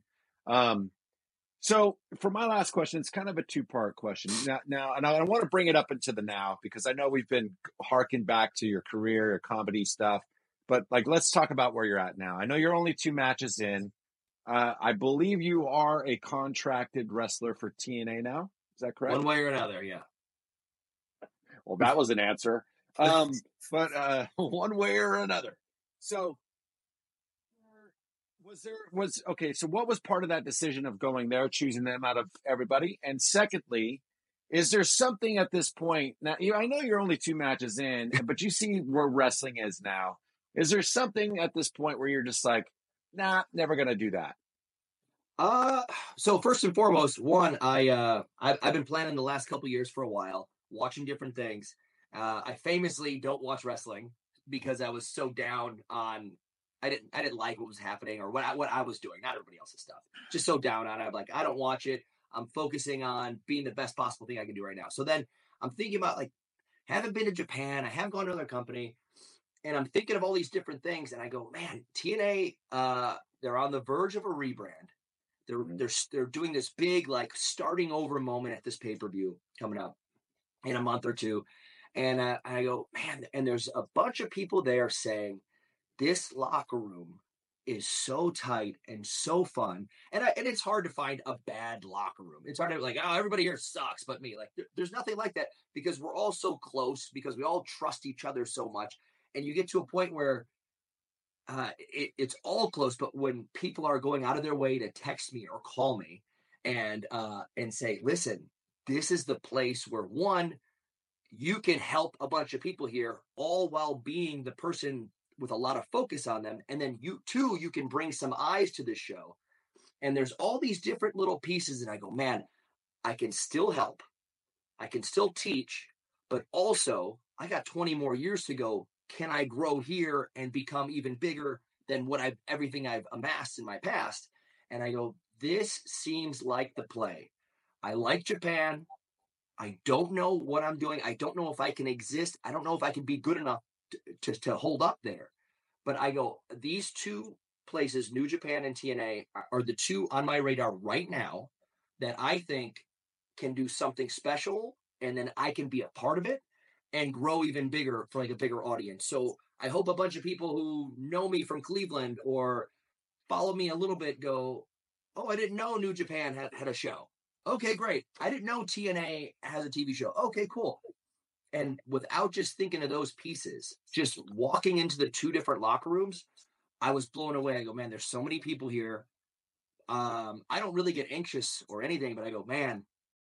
So for my last question, it's kind of a 2-part question. Now, and I want to bring it up into the now because I know we've been harking back to your career, your comedy stuff, but like, let's talk about where you're at now. I know you're only 2 matches in. I believe you are a contracted wrestler for TNA now. Is that correct? One way or another, yeah. Well, that was an answer. But one way or another. So so what was part of that decision of going there, choosing them out of everybody? And secondly, is there something at this point now, I know you're only 2 matches in, but you see where wrestling is now. Is there something at this point where you're just like, nah, never going to do that? So first and foremost, one, I've been planning the last couple of years for a while, watching different things. I famously don't watch wrestling because I was so down on, I didn't like what was happening or what I was doing, not everybody else's stuff. Just so down on it. I'm like, I don't watch it. I'm focusing on being the best possible thing I can do right now. So then I'm thinking about like, haven't been to Japan. I haven't gone to another company. And I'm thinking of all these different things. And I go, man, TNA, they're on the verge of a rebrand. They're doing this big, like starting over moment at this pay-per-view coming up in a month or two. And I go, man, and there's a bunch of people there saying this locker room is so tight and so fun. And it's hard to find a bad locker room. It's hard to like, oh, everybody here sucks but me. Like there's nothing like that because we're all so close because we all trust each other so much. And you get to a point where it's all close. But when people are going out of their way to text me or call me and say, listen, this is the place where one, you can help a bunch of people here all while being the person with a lot of focus on them. And then you can bring some eyes to this show. And there's all these different little pieces. And I go, man, I can still help. I can still teach, but also I got 20 more years to go. Can I grow here and become even bigger than everything I've amassed in my past? And I go, this seems like the play. I like Japan. I don't know what I'm doing. I don't know if I can exist. I don't know if I can be good enough to hold up there. But I go, these 2 places, New Japan and TNA, are the 2 on my radar right now that I think can do something special. And then I can be a part of it and grow even bigger for like a bigger audience. So I hope a bunch of people who know me from Cleveland or follow me a little bit go, oh, I didn't know New Japan had a show. Okay, great. I didn't know TNA has a TV show. Okay, cool. And without just thinking of those pieces, just walking into the 2 different locker rooms, I was blown away. I go, man, there's so many people here. I don't really get anxious or anything, but I go, man,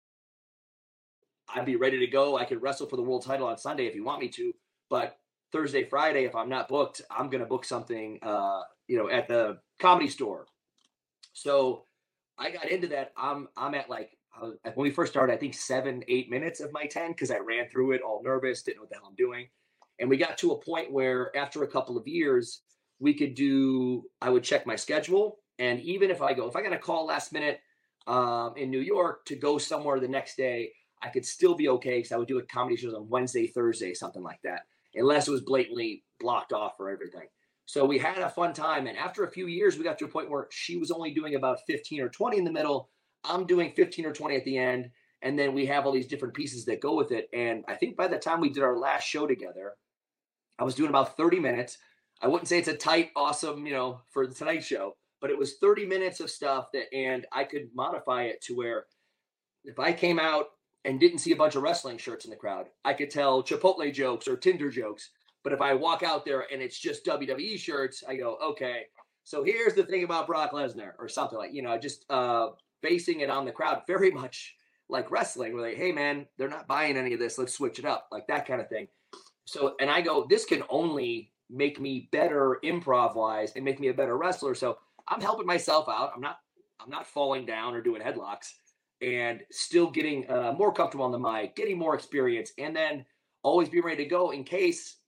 I'd be ready to go. I could wrestle for the world title on Sunday if you want me to. But Thursday, Friday, if I'm not booked, I'm going to book something, at the Comedy Store. So I got into that. I'm at like, when we first started, I think 7-8 minutes of my 10 because I ran through it all nervous, didn't know what the hell I'm doing. And we got to a point where after a couple of years, I would check my schedule. And even if I got a call last minute in New York to go somewhere the next day, I could still be okay because I would do comedy shows on Wednesday, Thursday, something like that, unless it was blatantly blocked off for everything. So we had a fun time. And after a few years, we got to a point where she was only doing about 15 or 20 in the middle. I'm doing 15 or 20 at the end. And then we have all these different pieces that go with it. And I think by the time we did our last show together, I was doing about 30 minutes. I wouldn't say it's a tight, awesome, for the Tonight Show, but it was 30 minutes of stuff and I could modify it to where if I came out and didn't see a bunch of wrestling shirts in the crowd, I could tell Chipotle jokes or Tinder jokes. But if I walk out there and it's just WWE shirts, I go, okay, so here's the thing about Brock Lesnar or something like, just basing it on the crowd very much like wrestling, where like, hey, man, they're not buying any of this. Let's switch it up, like that kind of thing. So, and I go, this can only make me better improv-wise and make me a better wrestler. So I'm helping myself out. I'm not falling down or doing headlocks and still getting more comfortable on the mic, getting more experience, and then always be ready to go in case,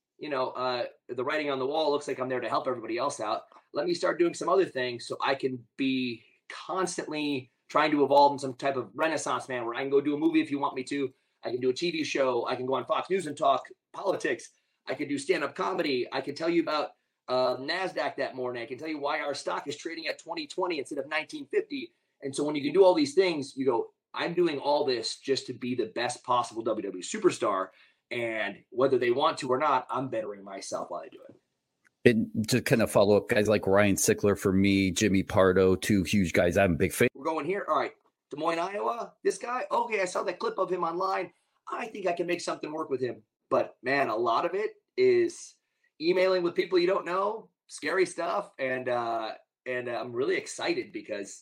the writing on the wall looks like I'm there to help everybody else out. Let me start doing some other things so I can be constantly trying to evolve in some type of renaissance man where I can go do a movie if you want me to. I can do a TV show. I can go on Fox News and talk politics. I can do stand-up comedy. I can tell you about NASDAQ that morning. I can tell you why our stock is trading at 2020 instead of 1950. And so when you can do all these things, you go, I'm doing all this just to be the best possible WWE superstar. And whether they want to or not, I'm bettering myself while I do it. And to kind of follow up, guys like Ryan Sickler for me, Jimmy Pardo, two huge guys I'm a big fan. We're going here. All right. Des Moines, Iowa. This guy. Okay, I saw that clip of him online. I think I can make something work with him. But, man, a lot of it is emailing with people you don't know, scary stuff. And I'm really excited because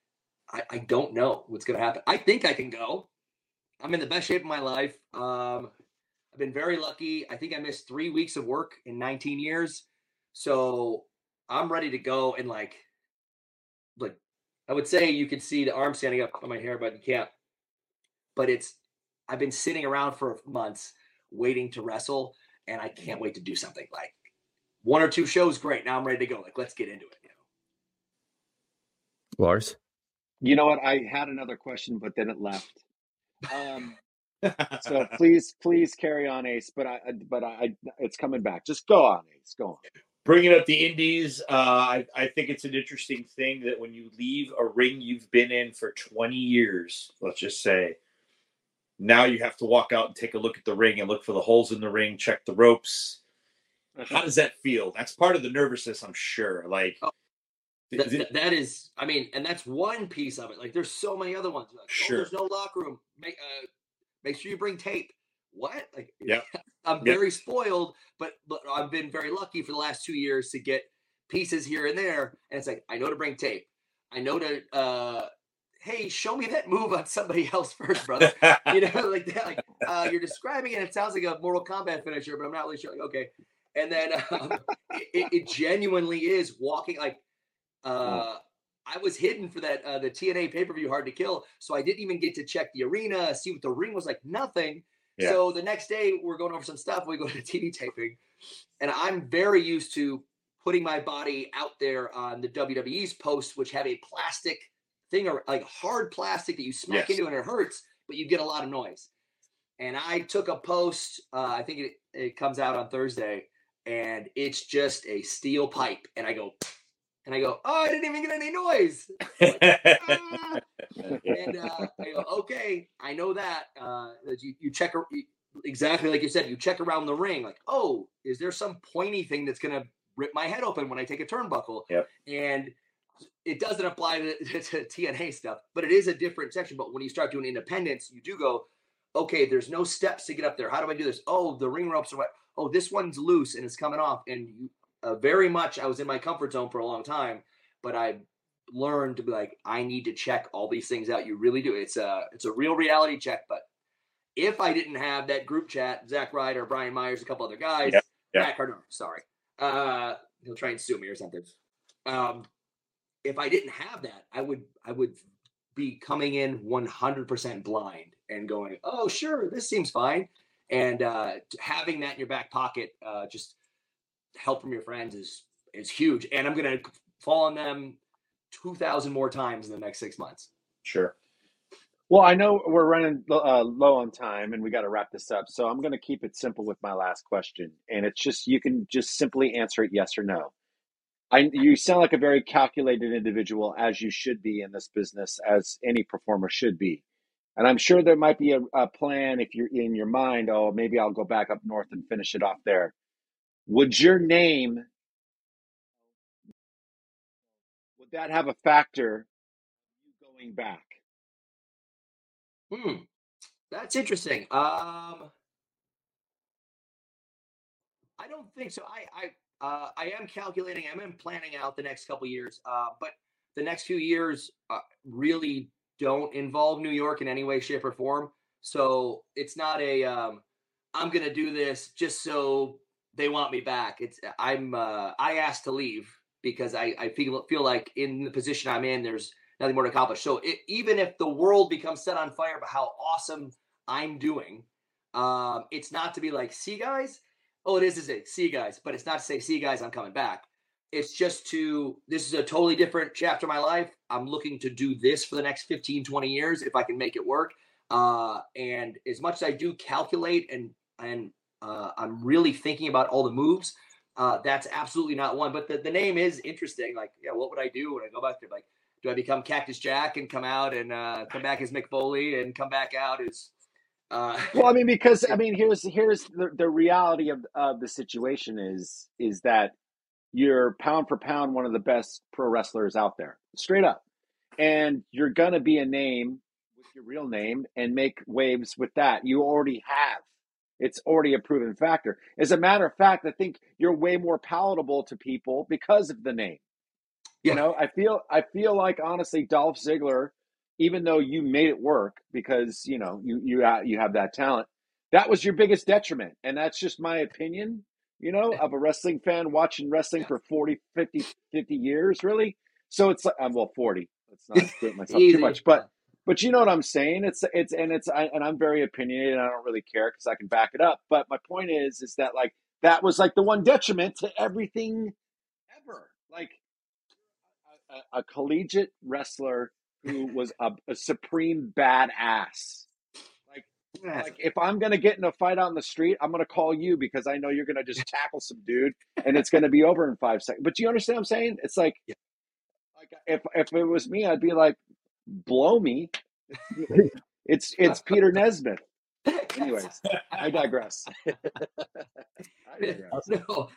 I don't know what's going to happen. I think I can go. I'm in the best shape of my life. I've been very lucky. I think I missed 3 weeks of work in 19 years. So I'm ready to go. And like I would say you could see the arm standing up on my hair, but you can't. But I've been sitting around for months waiting to wrestle, and I can't wait to do something. Like 1 or 2 shows, great. Now I'm ready to go. Like, let's get into it. Lars? You know what? I had another question, but then it left. So please carry on, Ace. But it's coming back. Just go on, Ace. Go on. Bringing up the indies, I think it's an interesting thing that when you leave a ring you've been in for 20 years, let's just say, now you have to walk out and take a look at the ring and look for the holes in the ring, check the ropes. How does that feel? That's part of the nervousness, I'm sure. Like, that is, I mean, and that's one piece of it. Like, there's so many other ones. Like, sure. There's no locker room. Make sure you bring tape. What? Like, yeah. I'm very spoiled, but I've been very lucky for the last 2 years to get pieces here and there. And it's like, I know to bring tape. I know to, hey, show me that move on somebody else first, brother. Like that. Like you're describing it. It sounds like a Mortal Kombat finisher, but I'm not really sure. Like, okay. And then it genuinely is walking. Like I was hidden for that the TNA pay-per-view Hard to Kill, so I didn't even get to check the arena, see what the ring was like. Nothing. Yeah. So the next day we're going over some stuff. We go to TV taping, and I'm very used to putting my body out there on the WWE's posts, which have a plastic thing or like hard plastic that you smack into and it hurts, but you get a lot of noise. And I took a post. I think it comes out on Thursday, and it's just a steel pipe. And I go, oh, I didn't even get any noise. And I go, okay, I know that. You check exactly like you said. You check around the ring, like, oh, is there some pointy thing that's gonna rip my head open when I take a turnbuckle? Yep. And it doesn't apply to TNA stuff, but it is a different section. But when you start doing independence, you do go, okay, there's no steps to get up there. How do I do this? Oh, the ring ropes are wet. Oh, this one's loose and it's coming off. And very much, I was in my comfort zone for a long time, but I learned to be like, I need to check all these things out. You really do. It's a real reality check. But if I didn't have that group chat, Zack Ryder, Brian Myers, a couple other guys, Matt Cardona, sorry, he'll try and sue me or something. If I didn't have that, I would be coming in 100% blind and going, oh, sure, this seems fine. And having that in your back pocket, just help from your friends is huge. And I'm going to fall on them 2,000 more times in the next 6 months. Sure. Well, I know we're running low on time and we got to wrap this up. So I'm going to keep it simple with my last question. And it's just, you can just simply answer it yes or no. You sound like a very calculated individual, as you should be in this business, as any performer should be. And I'm sure there might be a plan if you're in your mind, oh, maybe I'll go back up north and finish it off there. Would your name, would that have a factor you going back? That's interesting. I don't think so. I am calculating. I am planning out the next couple years. But the next few years really don't involve New York in any way, shape, or form. So it's not a I'm going to do this just so they want me back. I asked to leave because I feel like in the position I'm in, there's nothing more to accomplish. So even if the world becomes set on fire by how awesome I'm doing, it's not to be like, see, guys. Oh, it is to say, see, guys, but it's not to say, see, guys, I'm coming back. It's just this is a totally different chapter of my life. I'm looking to do this for the next 15, 20 years if I can make it work. And as much as I do calculate and I'm really thinking about all the moves, that's absolutely not one. But the name is interesting. Like, yeah, what would I do when I go back there? Like, do I become Cactus Jack and come out and come back as Mick Foley and come back out as well, I mean, because I mean, here's the reality of the situation is that you're pound for pound one of the best pro wrestlers out there, straight up, and you're gonna be a name with your real name and make waves with that. You already have. It's already a proven factor. As a matter of fact, I think you're way more palatable to people because of the name. Yeah. You know, I feel like honestly, Dolph Ziggler, even though you made it work because you know you have that talent, that was your biggest detriment, and that's just my opinion. You know, of a wrestling fan watching wrestling for 40, 50 years, really. So it's like, well, 40. Let's not do it myself too much, but you know what I'm saying. And I'm very opinionated. And I don't really care because I can back it up. But my point is that like that was like the one detriment to everything ever. Like a collegiate wrestler who was a supreme badass. Like if I'm gonna get in a fight out in the street, I'm gonna call you because I know you're gonna just tackle some dude and it's gonna be over in 5 seconds. But you understand what I'm saying? It's like if it was me, I'd be like, blow me. It's Peter Nesbitt. Anyways, I digress. No,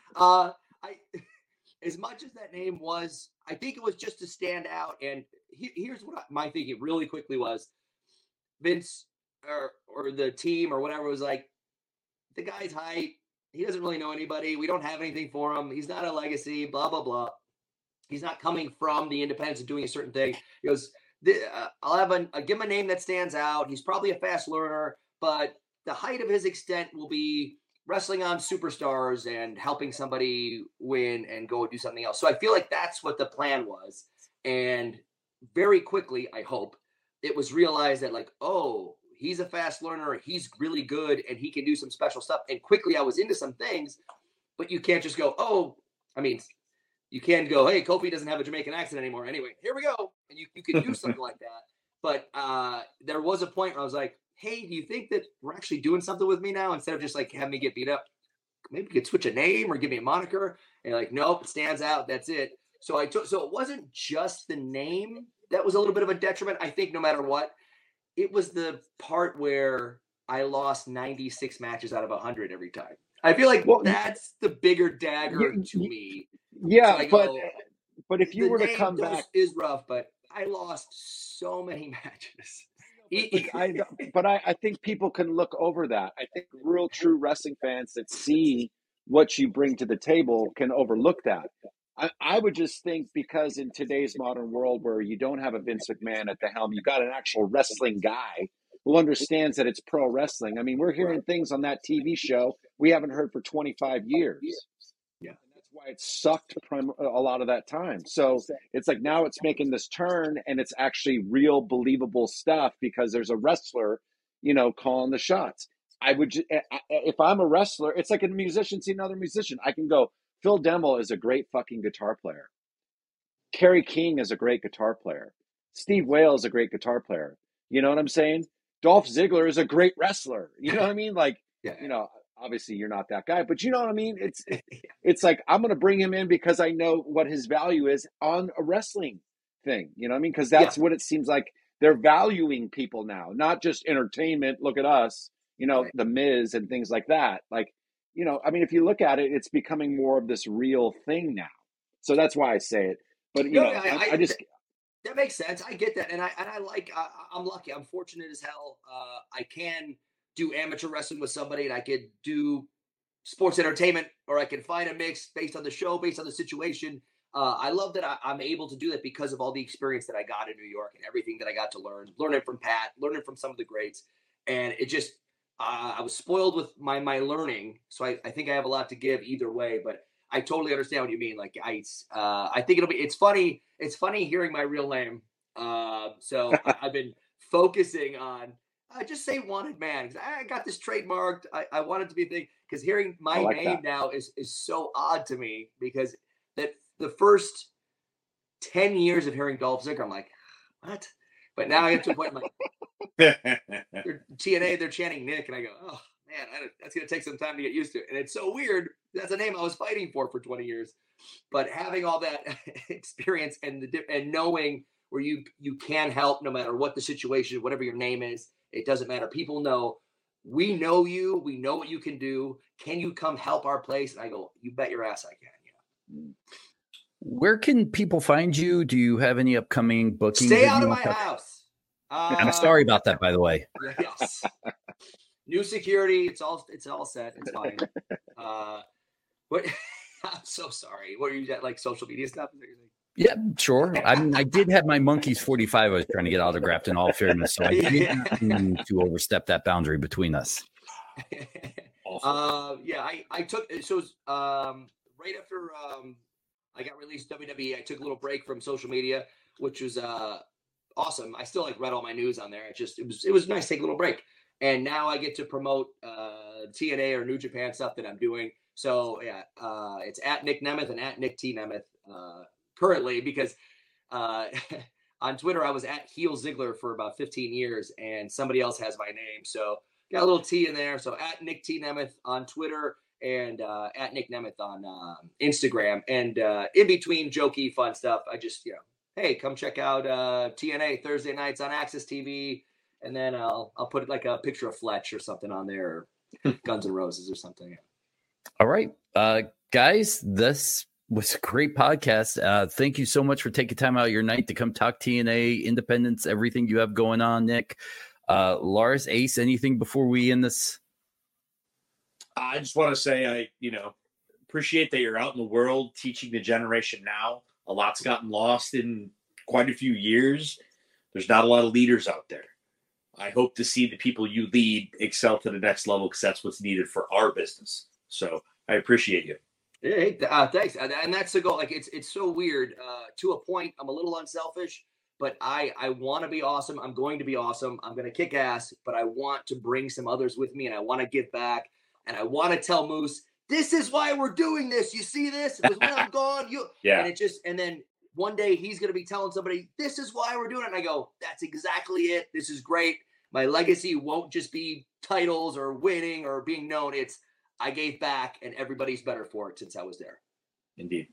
as much as that name was, I think it was just to stand out. And here's what my thinking really quickly was: Vince or the team or whatever was like, the guy's height, he doesn't really know anybody. We don't have anything for him. He's not a legacy. Blah blah blah. He's not coming from the independents and doing a certain thing. He goes, I'll give him a name that stands out. He's probably a fast learner, but the height of his extent will be wrestling on superstars and helping somebody win and go do something else. So I feel like that's what the plan was. And very quickly, I hope, it was realized that like, oh, he's a fast learner. He's really good and he can do some special stuff. And quickly I was into some things, but you can't just go, oh, I mean, you can go, hey, Kofi doesn't have a Jamaican accent anymore. Anyway, here we go. And you can do something like that. But there was a point where I was like, hey, do you think that we're actually doing something with me now instead of just like having me get beat up? Maybe we could switch a name or give me a moniker. And like, nope, it stands out. That's it. So it wasn't just the name that was a little bit of a detriment. I think no matter what, it was the part where I lost 96 matches out of 100 every time. I feel like that's the bigger dagger to me. Yeah, so but if you were to come back, is rough, but I lost so many matches. I think people can look over that. I think real true wrestling fans that see what you bring to the table can overlook that. I would just think because in today's modern world where you don't have a Vince McMahon at the helm, you got an actual wrestling guy who understands that it's pro wrestling. I mean, we're hearing things on that TV show we haven't heard for 25 years. Yeah. And that's why it sucked a lot of that time. So it's like now it's making this turn and it's actually real believable stuff because there's a wrestler, you know, calling the shots. If I'm a wrestler, it's like a musician seeing another musician. I can go, Phil Demmel is a great fucking guitar player. Kerry King is a great guitar player. Steve Whale is a great guitar player. You know what I'm saying? Dolph Ziggler is a great wrestler. You know what I mean? Like, you know, obviously you're not that guy, but you know what I mean? It's like, I'm going to bring him in because I know what his value is on a wrestling thing. You know what I mean? Because that's what it seems like they're valuing people now, not just entertainment. Look at us, Right. the Miz and things like that. Like, I mean, if you look at it, it's becoming more of this real thing now. So that's why I say it. But, I just, that makes sense. I get that. And I'm lucky. I'm fortunate as hell. I can do amateur wrestling with somebody, and I could do sports entertainment, or I can find a mix based on the show, based on the situation. I love that I'm able to do that because of all the experience that I got in New York and everything that I got to learning from Pat, learning from some of the greats. And it just, I was spoiled with my learning. So I think I have a lot to give either way, but I totally understand what you mean. Like I think it's funny. It's funny hearing my real name. So I've been focusing on, just say Wanted Man, because I got this trademarked. I want it to be a thing, because hearing my name now is so odd to me, because that the first 10 years of hearing Dolph Ziggler, I'm like, what? But now I get to a point, I'm like, TNA, they're chanting Nick, and I go, oh man, that's going to take some time to get used to. And it's so weird. That's a name I was fighting for 20 years. But having all that experience and knowing where you can help no matter what the situation, whatever your name is, it doesn't matter. People know, we know you. We know what you can do. Can you come help our place? And I go, you bet your ass I can. Yeah. Where can people find you? Do you have any upcoming bookings? Stay out of my house. I'm sorry about that, by the way. Yes. New security. It's all set. It's fine. What? I'm so sorry. What are you at, like social media stuff? Yeah, sure. I did have my Monkeys 45 I was trying to get autographed, in all fairness, so I didn't mean to overstep that boundary between us. I took, so right after I got released WWE, I took a little break from social media, which was awesome. I still read all my news on there. It was nice to take a little break. And now I get to promote TNA or New Japan stuff that I'm doing. So yeah, it's at Nick Nemeth and at Nick T Nemeth currently, because on Twitter I was at Heel Ziggler for about 15 years, and somebody else has my name, so got a little T in there. So at Nick T Nemeth on Twitter, and at Nick Nemeth on Instagram, and in between jokey fun stuff, I just hey, come check out TNA Thursday nights on Access TV, and then I'll put like a picture of Fletch or something on there, or Guns N' Roses or something. All right, guys, this was a great podcast. Thank you so much for taking time out of your night to come talk TNA, independence, everything you have going on, Nick. Lars, Ace, anything before we end this? I just want to say I appreciate that you're out in the world teaching the generation now. A lot's gotten lost in quite a few years. There's not a lot of leaders out there. I hope to see the people you lead excel to the next level, because that's what's needed for our business. So I appreciate you. Hey, thanks. And that's the goal. Like it's so weird. To a point, I'm a little unselfish, but I want to be awesome. I'm going to be awesome. I'm going to kick ass, but I want to bring some others with me, and I want to give back, and I want to tell Moose, this is why we're doing this. You see this? Because when I'm gone, and then one day he's going to be telling somebody, this is why we're doing it. And I go, that's exactly it. This is great. My legacy won't just be titles or winning or being known. It's, I gave back, and everybody's better for it since I was there. Indeed.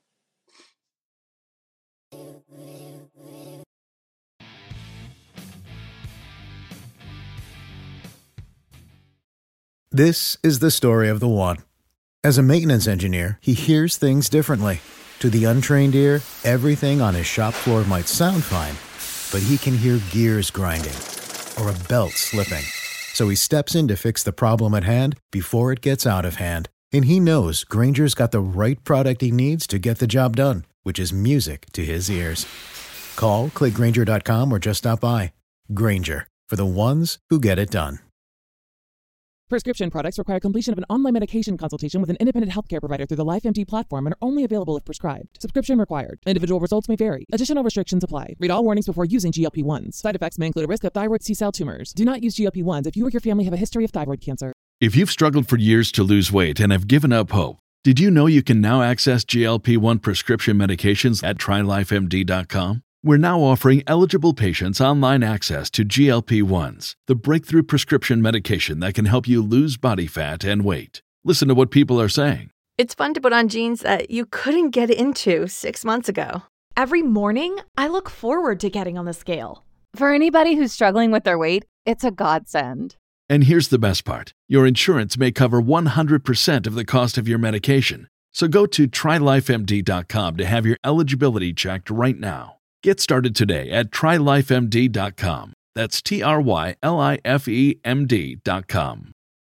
This is the story of the one. As a maintenance engineer, he hears things differently. To the untrained ear, everything on his shop floor might sound fine, but he can hear gears grinding or a belt slipping. So he steps in to fix the problem at hand before it gets out of hand. And he knows Grainger's got the right product he needs to get the job done, which is music to his ears. Call, click Grainger.com, or just stop by. Grainger, for the ones who get it done. Prescription products require completion of an online medication consultation with an independent healthcare provider through the LifeMD platform and are only available if prescribed. Subscription required. Individual results may vary. Additional restrictions apply. Read all warnings before using GLP-1s. Side effects may include a risk of thyroid C-cell tumors. Do not use GLP-1s if you or your family have a history of thyroid cancer. If you've struggled for years to lose weight and have given up hope, did you know you can now access GLP-1 prescription medications at TryLifeMD.com? We're now offering eligible patients online access to GLP-1s, the breakthrough prescription medication that can help you lose body fat and weight. Listen to what people are saying. It's fun to put on jeans that you couldn't get into 6 months ago. Every morning, I look forward to getting on the scale. For anybody who's struggling with their weight, it's a godsend. And here's the best part. Your insurance may cover 100% of the cost of your medication. So go to TryLifeMD.com to have your eligibility checked right now. Get started today at TryLifeMD.com. That's TryLifeMD.com.